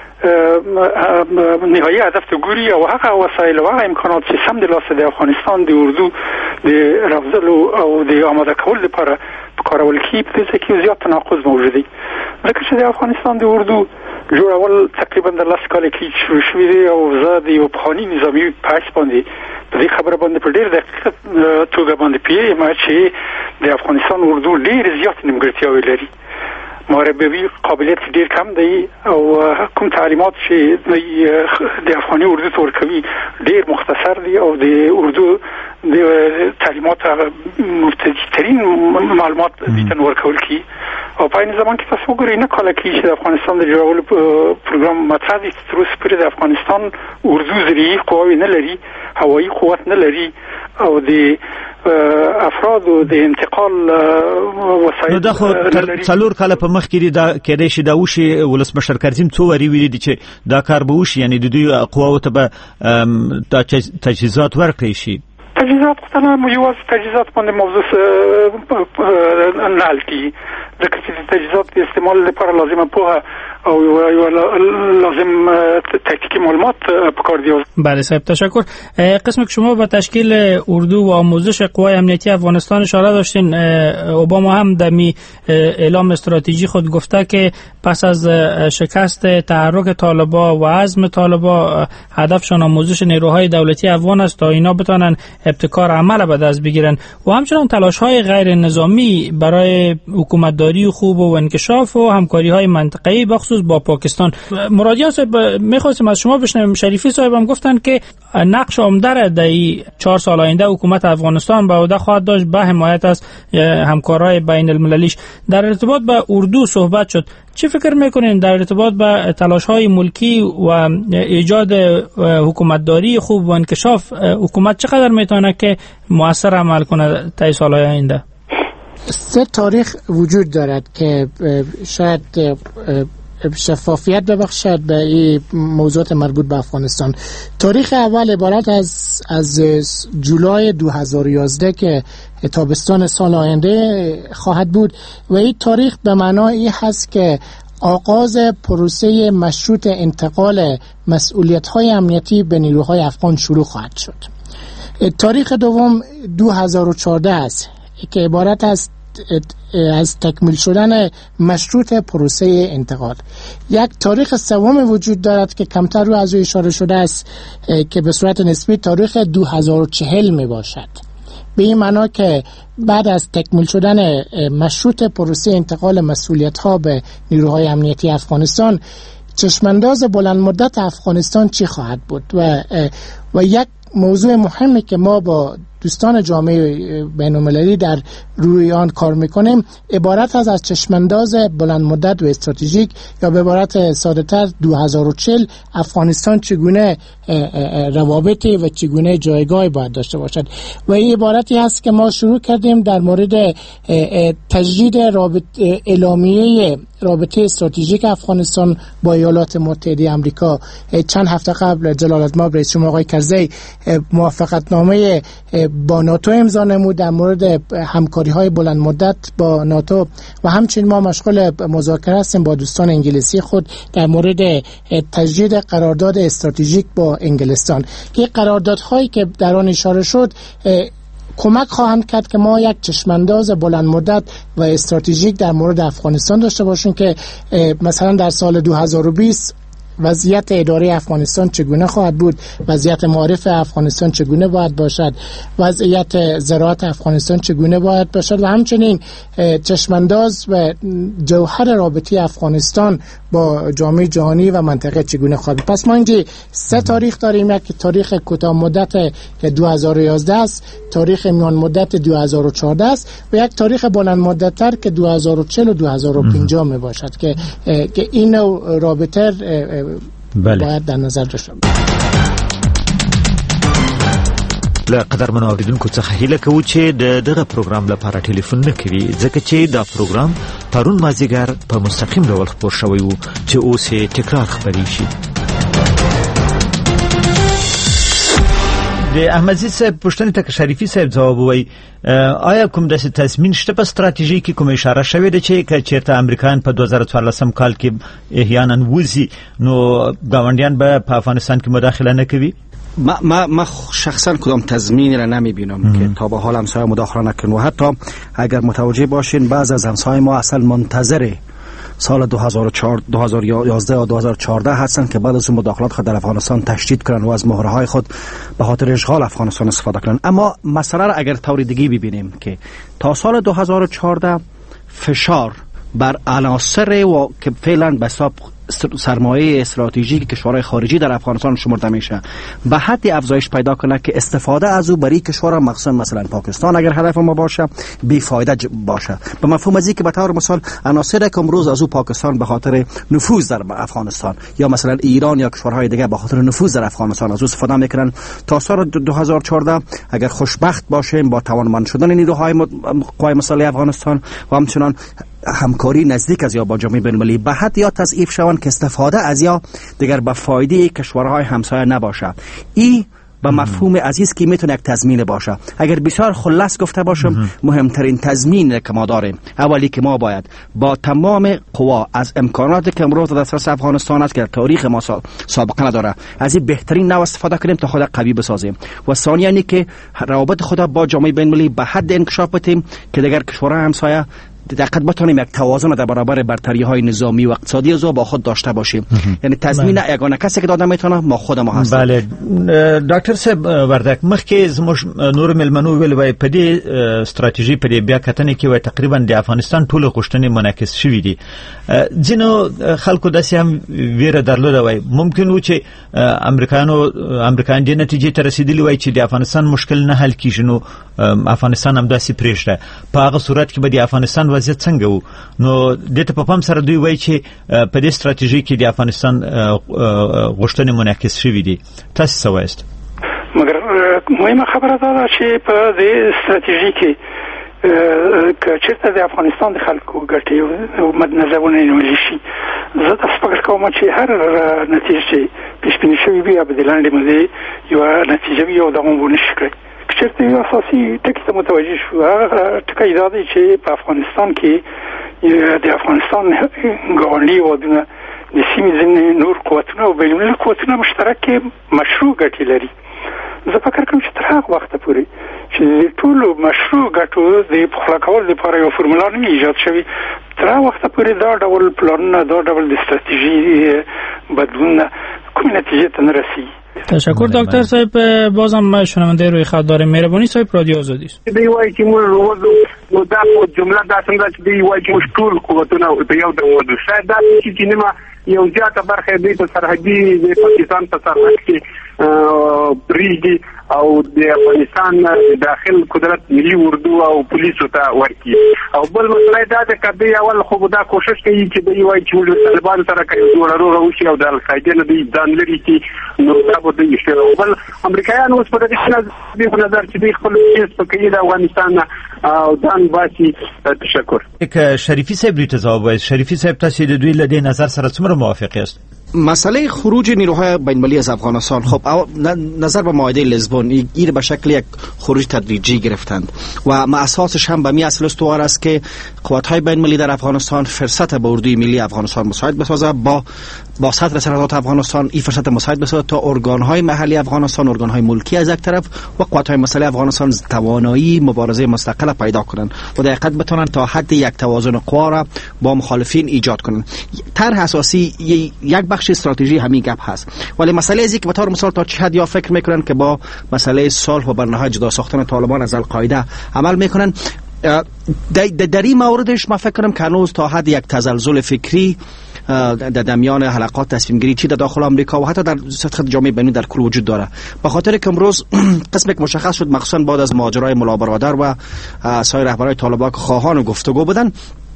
نهایی هدف ته ګوري او هغه وسایل او هغه امکانات چې سم د لاسه د افغانستان د اردو د روزلو او د آماده کولو لپاره په کارول کېږي په دې کې زیات تناقض موجود دی، ځکه چې د افغانستان د اردو جوړول تقریبا د لس کاله کې شروع شوي دي او زه د یو پخواني نظامي په حیث باندې په دې خبره باندې په ډېر دقیق توګه باندې پوهېږم چې د افغانستان اردو ډېر زیات نیمګړتیاوې لري، محاربوي قابلیت ډېر کم دی او کوم تعلیمات چې د افغاني اردو ته ورکوي ډېر مختصر دي او د اردو د تعلیمات مبتدی ترین معلومات دیتن ورکول کی او په این زمان کې تاسو وګورئ نه کله کې چې د افغانستان د جوړولو پروګرام مطرح دي تر اوسه پورې د افغانستان اردو زرعي قواوې نه لري، هوایي قوت نه لري او د افراد او د انتقال وسایل نو دا خو تر څلور کاله په مخ کې دا کېدای شي دا وشي ولسمشر کاظم څو وری ویلي دي چې دا کار به وشي، یعنی د دوی قواو ته به تجهیزات ورکړي شي. تجهیزات خو نه یوازې تجهیزات باندې موضوع نه حل کېږي، ځکه چې د تجهیزات د استعمال لپاره لازمه پوهه او یو لازم تکتیکی معلومات پکار دی. بله صاحب تشکر. قسم که شما به تشکیل اردو و آموزش قوای امنیتی افغانستان اشاره داشتین، اوباما هم در می اعلام استراتژی خود گفته که پس از شکست تحرک طالبان و عزم طالبان هدفشان آموزش نیروهای دولتی افغان است تا اینا بتونن ابتکار عمل به دست بگیرن و همچنان تلاش‌های غیر نظامی برای حکومتداری خوب و انکشاف و همکاری‌های منطقه‌ای بخصوص با پاکستان. مرادیان صاحب می‌خواستم از شما بشنویم، شریفی صاحب هم گفتن که نقش عمده در این چهار سال آینده حکومت افغانستان به عهده خواهد داشت به حمایت از همکارای بین المللیش. در ارتباط به اردو صحبت شد، چه فکر میکنین در ارتباط به تلاش‌های ملکی و ایجاد حکومتداری خوب و انکشاف حکومت چقدر میتونه که مؤثر عمل کنه تا سال‌های آینده؟ سه تاریخ وجود دارد که شاید شفافیت ببخشد به این موضوعات مربوط به افغانستان. تاریخ اول عبارت از از جولای دو هزار و یازده که تابستان سال آینده خواهد بود و این تاریخ به معنای هست که آغاز پروسه مشروط انتقال مسئولیت‌های امنیتی به نیروهای افغان شروع خواهد شد. تاریخ دوم دو هزار و چهارده است که عبارت است از تکمیل شدن مشروط پروسه انتقال. یک تاریخ سوم وجود دارد که کمتر رو از او اشاره شده است که به صورت نسبی تاریخ دو هزار و چهل می باشد، به این معنا که بعد از تکمیل شدن مشروط پروسه انتقال مسئولیت ها به نیروهای امنیتی افغانستان چشمانداز بلند مدت افغانستان چی خواهد بود و و یک موضوع مهمی که ما با دوستان جامعه بین‌المللی در روی آن کار میکنیم عبارت از از چشمانداز بلند مدت و استراتژیک یا به عبارت ساده‌تر دو هزار و چهل افغانستان چگونه روابطی و چگونه جایگاهی باید داشته باشد و این عبارتی هست که ما شروع کردیم در مورد تجدید رابطه اعلامیه رابطه استراتژیک افغانستان با ایالات متحده آمریکا. چند هفته قبل جلالتمآب رئیس جمهور آقای کرزی موافقتنامه با ناتو امضا نمود در مورد همکاری‌های بلند مدت با ناتو و همچنین ما مشغول مذاکره هستیم با دوستان انگلیسی خود در مورد تجدید قرارداد استراتژیک با انگلستان. این قراردادهایی که در آن اشاره شد کمک خواهند کرد که ما یک چشمانداز بلند مدت و استراتژیک در مورد افغانستان داشته باشیم که مثلا در سال دو هزار و بیست وضعیت اداره افغانستان چگونه خواهد بود، وضعیت معارف افغانستان چگونه باید باشد، وضعیت زراعت افغانستان چگونه باید باشد و همچنین چشمانداز و جوهر رابطه افغانستان با جامعه جهانی و منطقه چگونه خواهد. پس ما اینجا سه تاریخ داریم، یک تاریخ کوتاه مدت که دو هزار و یازده است، تاریخ میان مدت دو هزار و چهارده است و یک تاریخ بلند مدت تر که دو هزار و چهل و دو هزار و پنجاه می باشد که که این نوع رابطه بله. باید در نظر داشته باشیم. لقدر من اوریدونکو څخه هیله کوو چې د دغه پروګرام لپاره ټلیفون نه کوي ځکه چې دا پروګرام پرون مازیګر په مستقیم ډول خبر شوی وو چې اوس یې تکرار خبري شي. د احمدزي صاحب پښتنې ته شریفي صاحب ځواب وای آیا کوم داسې تضمین شته په ستراتیژي کې کوم اشاره شوې ده چې چېرته امریکایان په دوه زره څوارلسم کال کې احیانا وځي نو ګاونډیان به په افغانستان کې مداخله نه کوي؟ ما ما ما شخصا کدام تضمینی را نمیبینم که تا به حال همسایه مداخله نکنه و حتی اگر متوجه باشین بعض از همسایه ما اصلا منتظر سال دو هزار و چهارده دو هزار و یازده و دو هزار و چهارده هستند که بعد از اون مداخلات خود در افغانستان تشدید کنن و از مهرهای خود به خاطر اشغال افغانستان استفاده کنن. اما مسئله را اگر طور دیگه ببینیم که تا سال دو هزار و چهارده فشار بر عناصر و که فعلا به حساب سرمایه استراتژیک کشورهای خارجی در افغانستان شمرده میشه به حدی افزایش پیدا کنه که استفاده از او برای کشورها مخصوصا مثلا پاکستان اگر هدف ما باشه بی فایده باشه. به مفهوم از اینکه به طور مثال عناصری که امروز از او پاکستان به خاطر نفوذ در افغانستان یا مثلا ایران یا کشورهای دیگه به خاطر نفوذ در افغانستان از او استفاده میکنن تا سال دو هزار و چهارده اگر خوشبخت باشیم با توانمند شدن نیروهای قوای مسلح افغانستان و همچنان همکاری نزدیک از یا با جامعه بین‌المللی به حد یا تضعیف شوند که استفاده از یا دیگر به فایده کشورهای همسایه نباشه. این به مفهوم عزیز که میتونه یک تضمین باشه. اگر بسیار خلاص گفته باشم مهمترین تضمین که ما داریم اولی که ما باید با تمام قوا از امکاناتی که امروز در دسترس افغانستان است که در تاریخ ما سابقه نداره از این بهترین نوع استفاده کنیم تا خود قوی بسازیم و ثانیاً اینه که روابط خود با جامعه بین‌المللی به حد انکشاف بدیم که دیگر کشورهای همسایه دقیقاً بتونیم یک توازن در برابر برتری‌های نظامی و اقتصادی از با خود داشته باشیم. یعنی تضمین یگانه کسی که داده میتونه ما خود ما هستیم. بله ډاکټر صاحب وردک مخکې زموږ نور ملمنو ویل وای په دې استراتیژي په دې بیا کتنې کې وای تقریبا د افغانستان ټول غوښتنې منعکس شوې دي. ځینو خلکو داسې هم ویره درلوده وای ممکن و چې امریکایانو امریکایان دې نتیجې ته رسیدلی وای چې د افغانستان مشکل نه حل کیږي نو افغانستان هم داسې پرېږده په هغه صورت کې به د افغانستان وضعیت څنګه وو. نو دته په پام سره دوی وایي چې په دې ستراتیژي کې د افغانستان غوښتنې منعکس شوې دي. تاسو څه وایست؟ مګر مهمه خبره ده چې په دې ستراتیژي کې که چېرته د افغانستان د خلکو ګټې او مدنظرونه نیول شي زه تاسو فکر کوم چې هر نتیجه چې پیشبیني شوې وي به د لنډې مودې یوه نتیجه وي او دوام ونه شي کړی. که چېرته یو اساسي ټکي ته متوجه شو هغه ټکی دا دی چې په افغانستان کې د افغانستان ګاونډي هېوادونه د سیمې ځینې نور قوتونه او بینالمللي قوتونه مشترک مشروع ګټې لري. زه فکر کوم چې تر هغه وخته پورې چې د ټولو مشروع ګټو د پخلا کولو لپاره یو فرمولا نه ایجاد شوي تر هغه وخته پورې دا ډول پلانونه دا ډول د ستراتیژي بدلونونه کومې نتیجې ته نه رسېږي. تشکر دکتر صاحب. بازم شنونده روی خط داریم. مهربانی صاحب رادیو آزادی است. دی وای چې موږ روزو نو دا جمله دا څنګه چې دی وایي چې ټول قوتونه په یو د ودو شاید دا چې نیمه یو زیاته برخه دی په سرحدي د پاکستان په سرحد کې بریدي او د افغانستان داخل قدرت ملي اردو او پولیسو ته ورکی او بل مسله دا د کدی اول خو دا کوشش کوي چې دی وایي چې طالبان سره کوي ورو ورو شي او د القاعده نه دی ځان لري چې نو دا به دی شي بل امریکایان اوس په دې نظر چې دی خپل کیس په کې د افغانستان او ځان باسي. تشکر. یک شریفی صاحب ریت جواب شریفی صاحب تاسو د دوی له نظر سره څومره موافق یاست؟ مسئله خروج نیروهای بین المللی از افغانستان، خب نظر به معاهده لیزبون این به شکل یک خروج تدریجی گرفتند و اساسش هم به می اصل استوار است که قوات‌های بین المللی در افغانستان فرصت به اردوی ملی افغانستان مساعد بسازه، با با صدر سرحدات افغانستان این فرصت مساعد بسازه تا ارگان‌های محلی افغانستان، ارگان‌های ملکی از یک طرف و قوات‌های مسلح افغانستان توانایی مبارزه مستقل پیدا کنند و در حقیقت بتوانند تا حد یک توازن قوا را با مخالفین ایجاد کنند. طرح اساسی یک بخش استراتژی همین گپ هست، ولی مسئله ازی که به طور مثال تا چه حد یا فکر میکنن که با مسئله صلح و برنامه جدا ساختن طالبان از القاعده عمل میکنن. در این موردش ما فکر کنم که هنوز تا حد یک تزلزل فکری در دمیان حلقات تصمیم گیری چی در داخل آمریکا و حتی در سطح جامعه بین‌المللی در کل وجود داره، به خاطر که امروز قسمی که مشخص شد مخصوصا بعد از ماجرای ملا برادر و سایر رهبران طالبان که خواهان گفتگو بودن،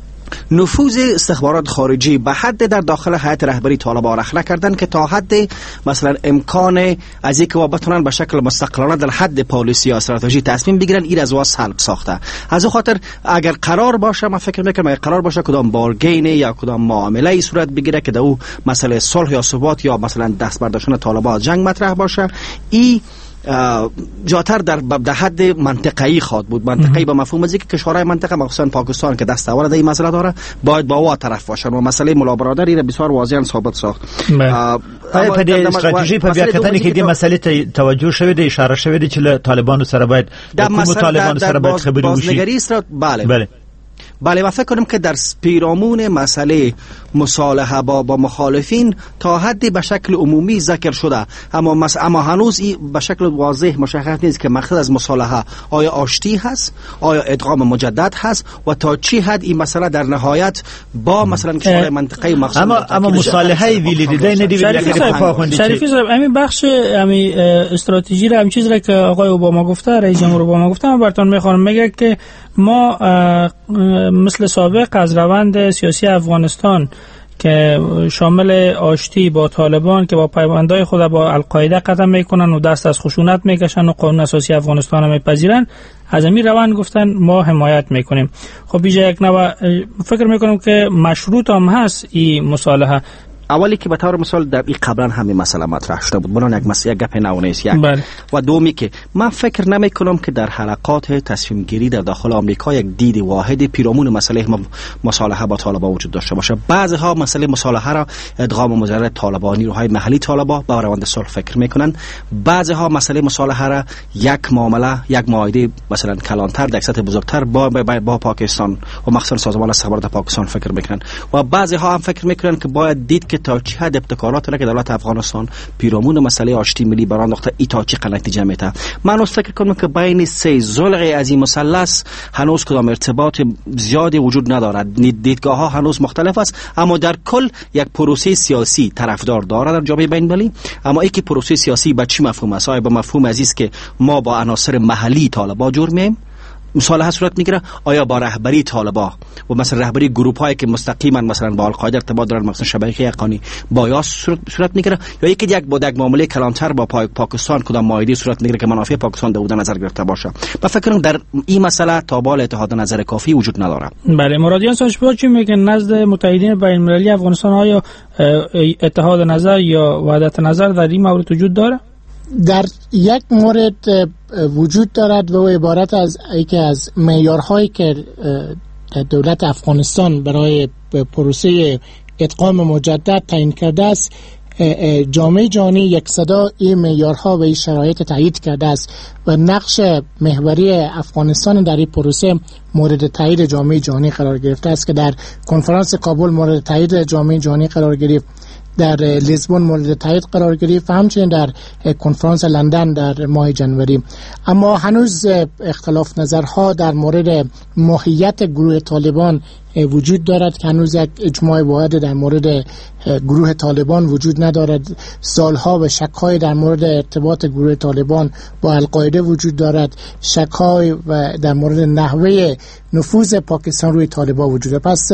نفوذ استخبارات خارجی به حد در داخل هیئت رهبری طالبان رخ نکردن که تا حد مثلا امکان از اینکه بتونن به شکل مستقلانه در حد پالیسی یا استراتژی تصمیم بگیرن این از وا سلب ساخته. از اون خاطر اگر قرار باشه، من فکر میکنم اگر قرار باشه کدام بارگین یا کدام معامله ای صورت بگیره که در او مسئله صلح یا ثبات یا مثلا دست برداشتن طالبان از جنگ مطرح باشه، این جاتر در در حد منطقه‌ای خواد بود. منطقه‌ای به مفهوم از اینکه کشورهای منطقه مخصوصا پاکستان که دست اول در این مسئله داره باید با او طرف باشن و مسئله ملا برادری را بسیار واضحاً ثابت ساخت. آیا په دې استراتیژي په بیا کتنې کې دې مسئله ته توجه شوه، د اشاره شوه د چې طالبانو سره باید د طالبانو سره باید خبرې وشي؟ بله بله بله و فکر کنم که در پیرامون مسئله مصالحه با با مخالفین تا حدی به شکل عمومی ذکر شده، اما مس... اما هنوز این به شکل واضح مشخص نیست که مقصد از مصالحه آیا آشتی هست، آیا ادغام مجدد هست و تا چی حد این مسئله در نهایت با مثلا کشور منطقه مخصوص. اما اما مصالحه ویلی دیده ندی شریفی صاحب همین بخش همین استراتژی را هم چیزی را که آقای اوباما گفته، رئیس جمهور اوباما گفته، من براتون میخوام میگه که ما مثل سابق از روند سیاسی افغانستان که شامل آشتی با طالبان که با پیوندهای خود با القاعده قدم میکنن و دست از خشونت میکشن و قانون اساسی افغانستان هم میپذیرن، از این روند گفتن ما حمایت میکنیم. خب بیجا یک نوع فکر میکنم که مشروط هم هست این مصالحه. اولی که به طور مثال در این قبلا همین مسئله مطرح شده بود، بنان یک مسئله گپ نو نیست یک بله. و دومی که من فکر نمی کنم که در حلقات تصمیم گیری در داخل آمریکا یک دید واحد پیرامون مسئله مصالحه با طالبان وجود داشته باشه. بعضی ها مسئله مصالحه را ادغام مجرد طالبان، نیروهای محلی طالبان با روند صلح فکر میکنن، بعضی ها مسئله مصالحه را یک معامله یک معاهده مثلا کلانتر در سطح بزرگتر با با, با پاکستان و مخصوصا سازمان استخبارات پاکستان فکر میکنن و بعضی ها هم فکر میکنن که باید دید که تا چه حد ابتکارات را که دولت افغانستان پیرامون مسئله آشتی ملی بران نقطه ای تا چه نتیجه میده. من هنوز فکر کنم که بین سه ضلع از این مثلث هنوز کدام ارتباط زیادی وجود ندارد، دیدگاه ها هنوز مختلف است، اما در کل یک پروسه سیاسی طرفدار دارد در جامعه بین المللی. اما اینکه پروسه سیاسی به چه مفهوم است؟ آیا به مفهوم عزیز که ما با عناصر محلی طالبان جور میم مصالحه صورت میگیره، آیا با رهبری طالبان و مثلا رهبری گروپ هایی که مستقیما مثلا با القاعده ارتباط دارن مثلا شبکه یقانی با یا صورت, صورت میگیره، یا یکی یک با یک معامله کلانتر با پا... پاکستان کدام معاهده صورت میگیره که منافع پاکستان در نظر گرفته باشه. من فکر کنم در این مسئله تا بال اتحاد نظر کافی وجود نداره. بله مرادیان سانشپور چی میگن نزد متحدین بین المللی افغانستان آیا اتحاد نظر یا وحدت نظر در این مورد وجود داره؟ در یک مورد وجود دارد و عبارت از اینکه از معیارهایی که دولت افغانستان برای پروسه ادغام مجدد تعیین کرده است، جامعه جهانی یک صدا این معیارها و این شرایط تایید کرده است و نقش محوری افغانستان در این پروسه مورد تایید جامعه جهانی قرار گرفته است که در کنفرانس کابل مورد تایید جامعه جهانی قرار گرفت. در لیزبون مورد تایید قرار گرفت و همچنین در کنفرانس لندن در ماه جنوری. اما هنوز اختلاف نظرها در مورد ماهیت گروه طالبان وجود دارد که هنوز یک اجماع واحد در مورد گروه طالبان وجود ندارد. سالها و شک‌های در مورد ارتباط گروه طالبان با القاعده وجود دارد، شک‌های و در مورد نحوه نفوذ پاکستان روی طالبان وجود دارد. پس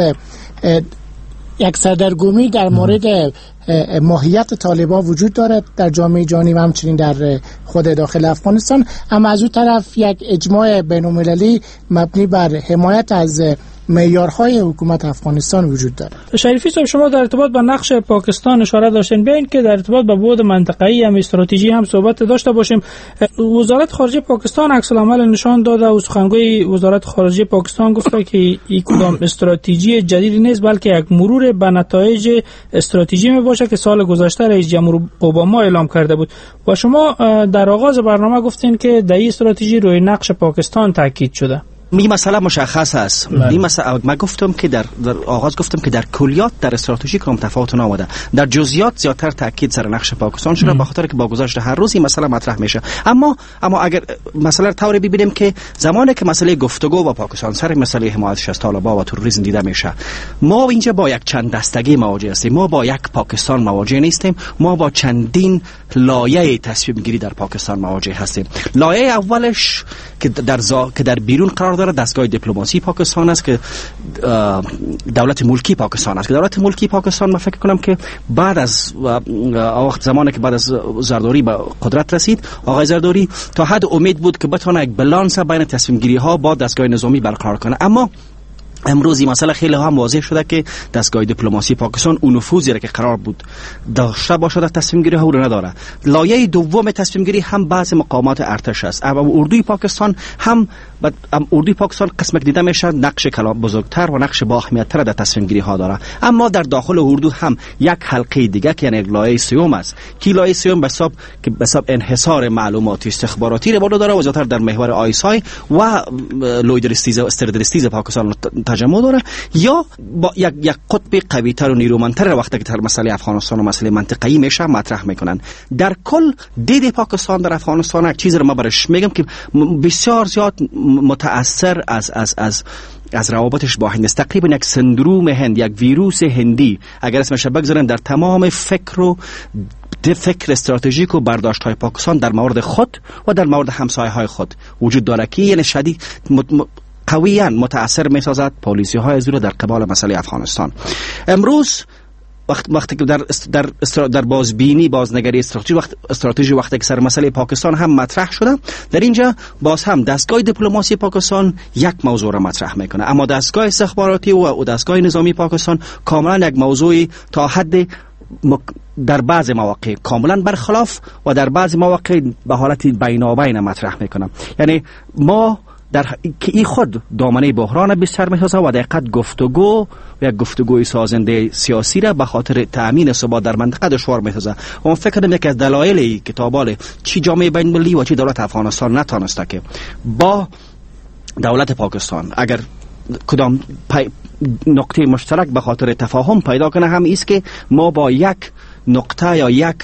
یک سردرگمی در مورد ماهیت طالبان وجود دارد در جامعه جهانی و همچنین در خود داخل افغانستان، اما از اون طرف یک اجماع بین‌المللی مبنی بر حمایت از معیارهای حکومت افغانستان وجود دارد. شریفی صاحب، شما در ارتباط با نقش پاکستان اشاره داشتین، بیاین که در ارتباط با بعد منطقه‌ای هم استراتژی هم صحبت داشته باشیم. وزارت خارجه پاکستان عکس العمل نشان داده و سخنگوی وزارت خارجه پاکستان گفته که این کدام استراتژی جدیدی نیست بلکه یک مرور به نتایج استراتژی می باشه که سال گذشته رئیس جمهور اوباما اعلام کرده بود و شما در آغاز برنامه گفتین که در این استراتژی روی نقش پاکستان تاکید شده. این مسئله مشخص است. این مسئله من گفتم که در, در آغاز گفتم که در کلیات در استراتژی کام تفاوت نامده، در جزئیات زیادتر تاکید سر نقش پاکستان شده به خاطر که با گذشت هر روز این مسئله مطرح میشه. اما اما اگر مسئله طوری ببینیم که زمانی که مسئله گفتگو با پاکستان سر مسئله حمایتش از طالبان و تروریسم دیده میشه، ما اینجا با یک چند دستگی مواجه هستیم. ما با یک پاکستان مواجه نیستیم، ما با چندین لایه تصمیم گیری در پاکستان مواجه هستیم. لایه اولش که در زا... که در بیرون قرار داره دستگاه دیپلماسی پاکستان است که دولت ملکی پاکستان است که دولت ملکی پاکستان من فکر کنم که بعد از وقت زمانی که بعد از زرداری به قدرت رسید آقای زرداری تا حد امید بود که بتونه یک بالانس بین تصمیم گیری ها با دستگاه نظامی برقرار کنه، اما امروز این مسئله خیلی هم واضح شده که دستگاه دیپلماسی پاکستان اون نفوذی را که قرار بود داشته باشه در تصمیم گیری ها رو نداره. لایه دوم تصمیم گیری هم بعض مقامات ارتش است. اما اردوی پاکستان هم هم اردوی پاکستان قسمت دیده میشه نقش کلام بزرگتر و نقش با اهمیت تر در تصمیم گیری ها داره. اما در داخل اردو هم یک حلقه دیگه که یعنی لایه سوم است که لایه سوم به حساب که به حساب انحصار معلوماتی استخباراتی رو بالا داره و زیاتر در محور آیسای و لویدرستیز و استردرستیز پاکستان تجمع داره، یا با یک یک قطب قوی تر و نیرومندتر وقتی که در مسئله افغانستان و مسئله منطقه‌ای میشه مطرح میکنن. در کل دید پاکستان در افغانستان یک چیز رو ما برش میگم که بسیار زیاد متأثر از از از از روابطش با هند است. تقریبا یک سندروم هند، یک ویروس هندی اگر اسمش بگذارن در تمام فکر و فکر استراتژیک و برداشت های پاکستان در مورد خود و در مورد همسایه های خود وجود داره که یعنی شدید قویاً متأثر می‌سازد پالیسی های از رو در قبال مسئله افغانستان. امروز وقت وقتی که در در در بازبینی بازنگری استراتژی وقت استراتژی وقتی که سر مسئله پاکستان هم مطرح شده، در اینجا باز هم دستگاه دیپلماسی پاکستان یک موضوع را مطرح میکنه، اما دستگاه استخباراتی و دستگاه نظامی پاکستان کاملا یک موضوعی تا حد در بعض مواقع کاملا برخلاف و در بعض مواقع به حالت بینابین مطرح میکنه. یعنی ما در که این خود دامنه بحران بیشتر می‌سازه و دقیقاً گفتگو و یک گفتگوی سازنده سیاسی را به خاطر تأمین ثبات در منطقه دشوار می‌سازه. و من فکر کنم یکی از دلایلی که تا بالا چی جامعه بین‌المللی و چی دولت افغانستان نتونسته که با دولت پاکستان اگر کدام نقطه مشترک به خاطر تفاهم پیدا کنه هم است که ما با یک نقطه یا یک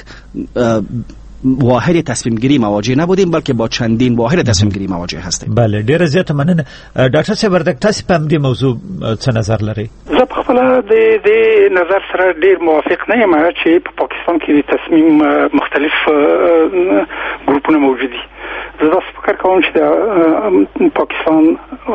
واحد تصمیم گیری مواجه نبودیم بلکه با چندین واحد تصمیم گیری مواجه هستیم. بله، ډیره زیاته مننه. ډاکټر صاحب ورته تاسو په دې موضوع څه نظر لري؟ زه په خپل د دې نظر سره ډیر موافق نه یم چې په پاکستان کې د تصمیم مختلف ګروپونه موجود دي. زه داسې فکر کوم چې د پاکستان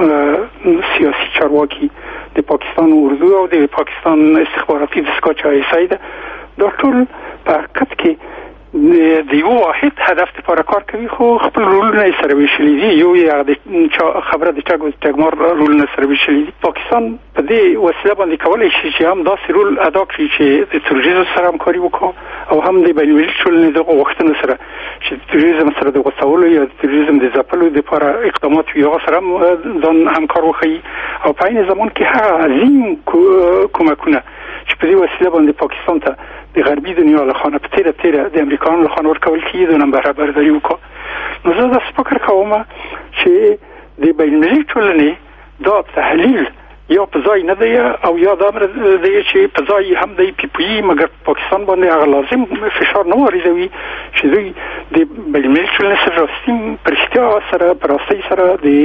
سیاسي چارواکي د پاکستان اردو او د پاکستان استخباراتي دستگاه چې آیسای ده دا ټول په حقیقت کې د یو واحد هدف لپاره کار کوي، خو خپل رولونه یې سره ویشلي دي. یو یې د خبره د چاګو چګمار رولونه سره ویشلي دي. پاکستان په دې وسیله باندې کولی شي چې هم داسې رول ادا کړي چې د تروریزم سره همکاري وکړي او هم د بین‌المللي ټولنې د غوښتنو سره چې د تروریزم سره د غوڅولو یا د تروریزم د ځپلو لپاره اقدامات وي هغه سره ځان همکار وښیي او په عین زمان کې هغه عظیم کومکونه چې په دې وسیله باندې پاکستان ته د غربي دنیا له خانه په تیره تیره د امریکایانو له خانه ورکول کېږي د نمبر برداري وکړه. نو زه داسې فکر کوم چې د بین‌المللي ټولنې دا تحلیل یا پزای نه دی او یا دامر دی چې پزای هم دی پی پی مګر پاکستان باندې هغه لازم فشار نه وریدوي چې دوی د بلمل چلن سره راستیم پرشتیا سره پراستی سره د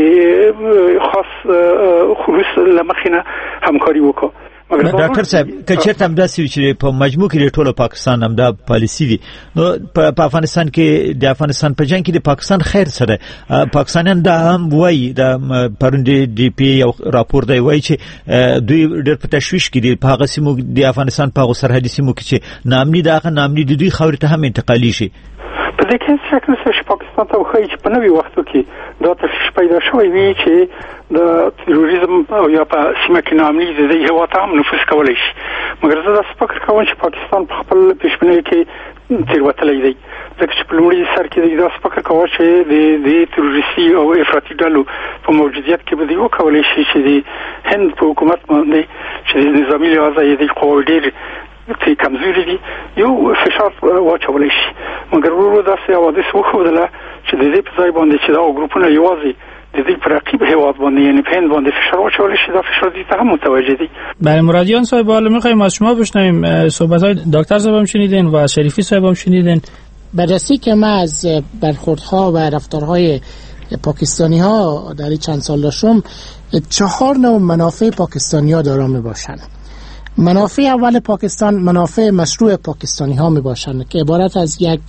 خاص خلوص لمخینه همکاري وکړي. ډاکټر صاحب که چېرته هم داسې وي چې په مجموع کې د ټولو پاکستان هم دا پالیسي وي نو په افغانستان کې د افغانستان په جنګ کې د پاکستان خیر سره پاکستانیان دا هم وایي د پرون ډي پي یو راپور دی وایي چې دوی ډېر په تشویش کې دي په هغه سیمو د افغانستان په هغو سرحدي سیمو کې چې ناامني د هغه ناامني د دوی خاورې ته هم انتقالي شي. په دې کې څه کله چې پاکستان ته وښایي چې په نوي وختو کې دا تشویش پیدا شوی وي چې د تروریزم او یا په سیمه کې ناامني د دې هیواد هم نفوذ کولی شي. مګر زه داسې فکر کوم چې پاکستان په خپل پیشبینۍ کې تېروتلی دی ځکه چې په لومړي سر کې دوی داسې فکر کاوه چې د دې تروریستي او افراطي ډلو په موجودیت کې به دوی وکولی شي چې د هند په حکومت باندې چې د نظامي لحاظه یې د قواوې ډېر تی کمزوري دي یو فشار واچولی شي. مګر ورو داسې حوادث وښودله چې د دې په ځای باندې چې دا ګروپونه یوازې د دې پر رقیب هیواد باندې یعنی په هند باندې فشار واچولی شي دا فشار دې ته هم متوجه دي. بله مرادیان صاحب حالا می‌خوایم از شما بشنویم صحبت‌های دکتر صاحب هم شنیدین و شریفی صاحب هم شنیدین. بررسی که ما از برخوردها و رفتارهای پاکستانی‌ها در چند سال داشتم چهار نوع منافع پاکستانی‌ها دارا میباشند. منافع اول پاکستان منافع مشروع پاکستانی ها می باشند که عبارت از یک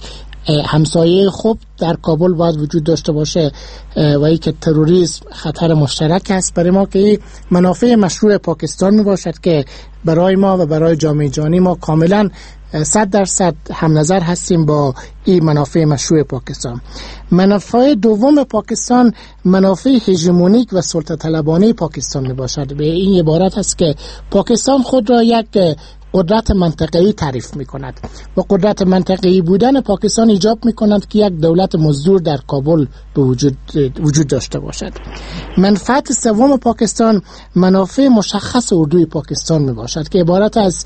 همسایه خوب در کابل باید وجود داشته باشه و ای که تروریسم خطر مشترک است برای ما که منافع مشروع پاکستان می باشد که برای ما و برای جامعه جهانی ما کاملا صد درصد هم نظر هستیم با این منافع مشروع پاکستان. منافع دوم پاکستان منافع هژمونیک و سلطه طلبانه پاکستان می باشد. به این عبارت است که پاکستان خود را یک قدرت منطقه‌ای تعریف می کند و قدرت منطقه‌ای بودن پاکستان ایجاب می کند که یک دولت مزدور در کابل به وجود وجود داشته باشد. منفعت سوم پاکستان منافع مشخص اردوی پاکستان می باشد که عبارت از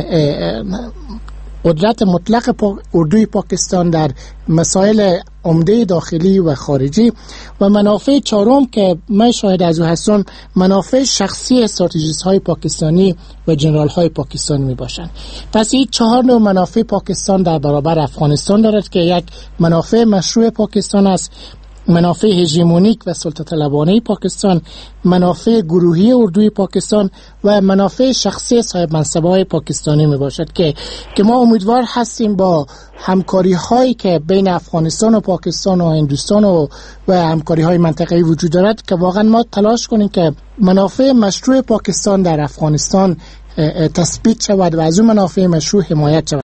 قدرت مطلق پا... اردوی پاکستان در مسائل عمده داخلی و خارجی و منافع چهارم که من شاهد از او هستم منافع شخصی استراتژیست های پاکستانی و جنرال های پاکستانی می باشند. پس این چهار نوع منافع پاکستان در برابر افغانستان دارد که یک منافع مشروع پاکستان است، منافع هژمونیک و سلطه طلبانه پاکستان، منافع گروهی اردوی پاکستان و منافع شخصی صاحب منصب‌های پاکستانی می باشد که که ما امیدوار هستیم با همکاری هایی که بین افغانستان و پاکستان و هندوستان و و همکاری های منطقه‌ای وجود دارد که واقعا ما تلاش کنیم که منافع مشروع پاکستان در افغانستان تثبیت شود و از اون منافع مشروع حمایت شود.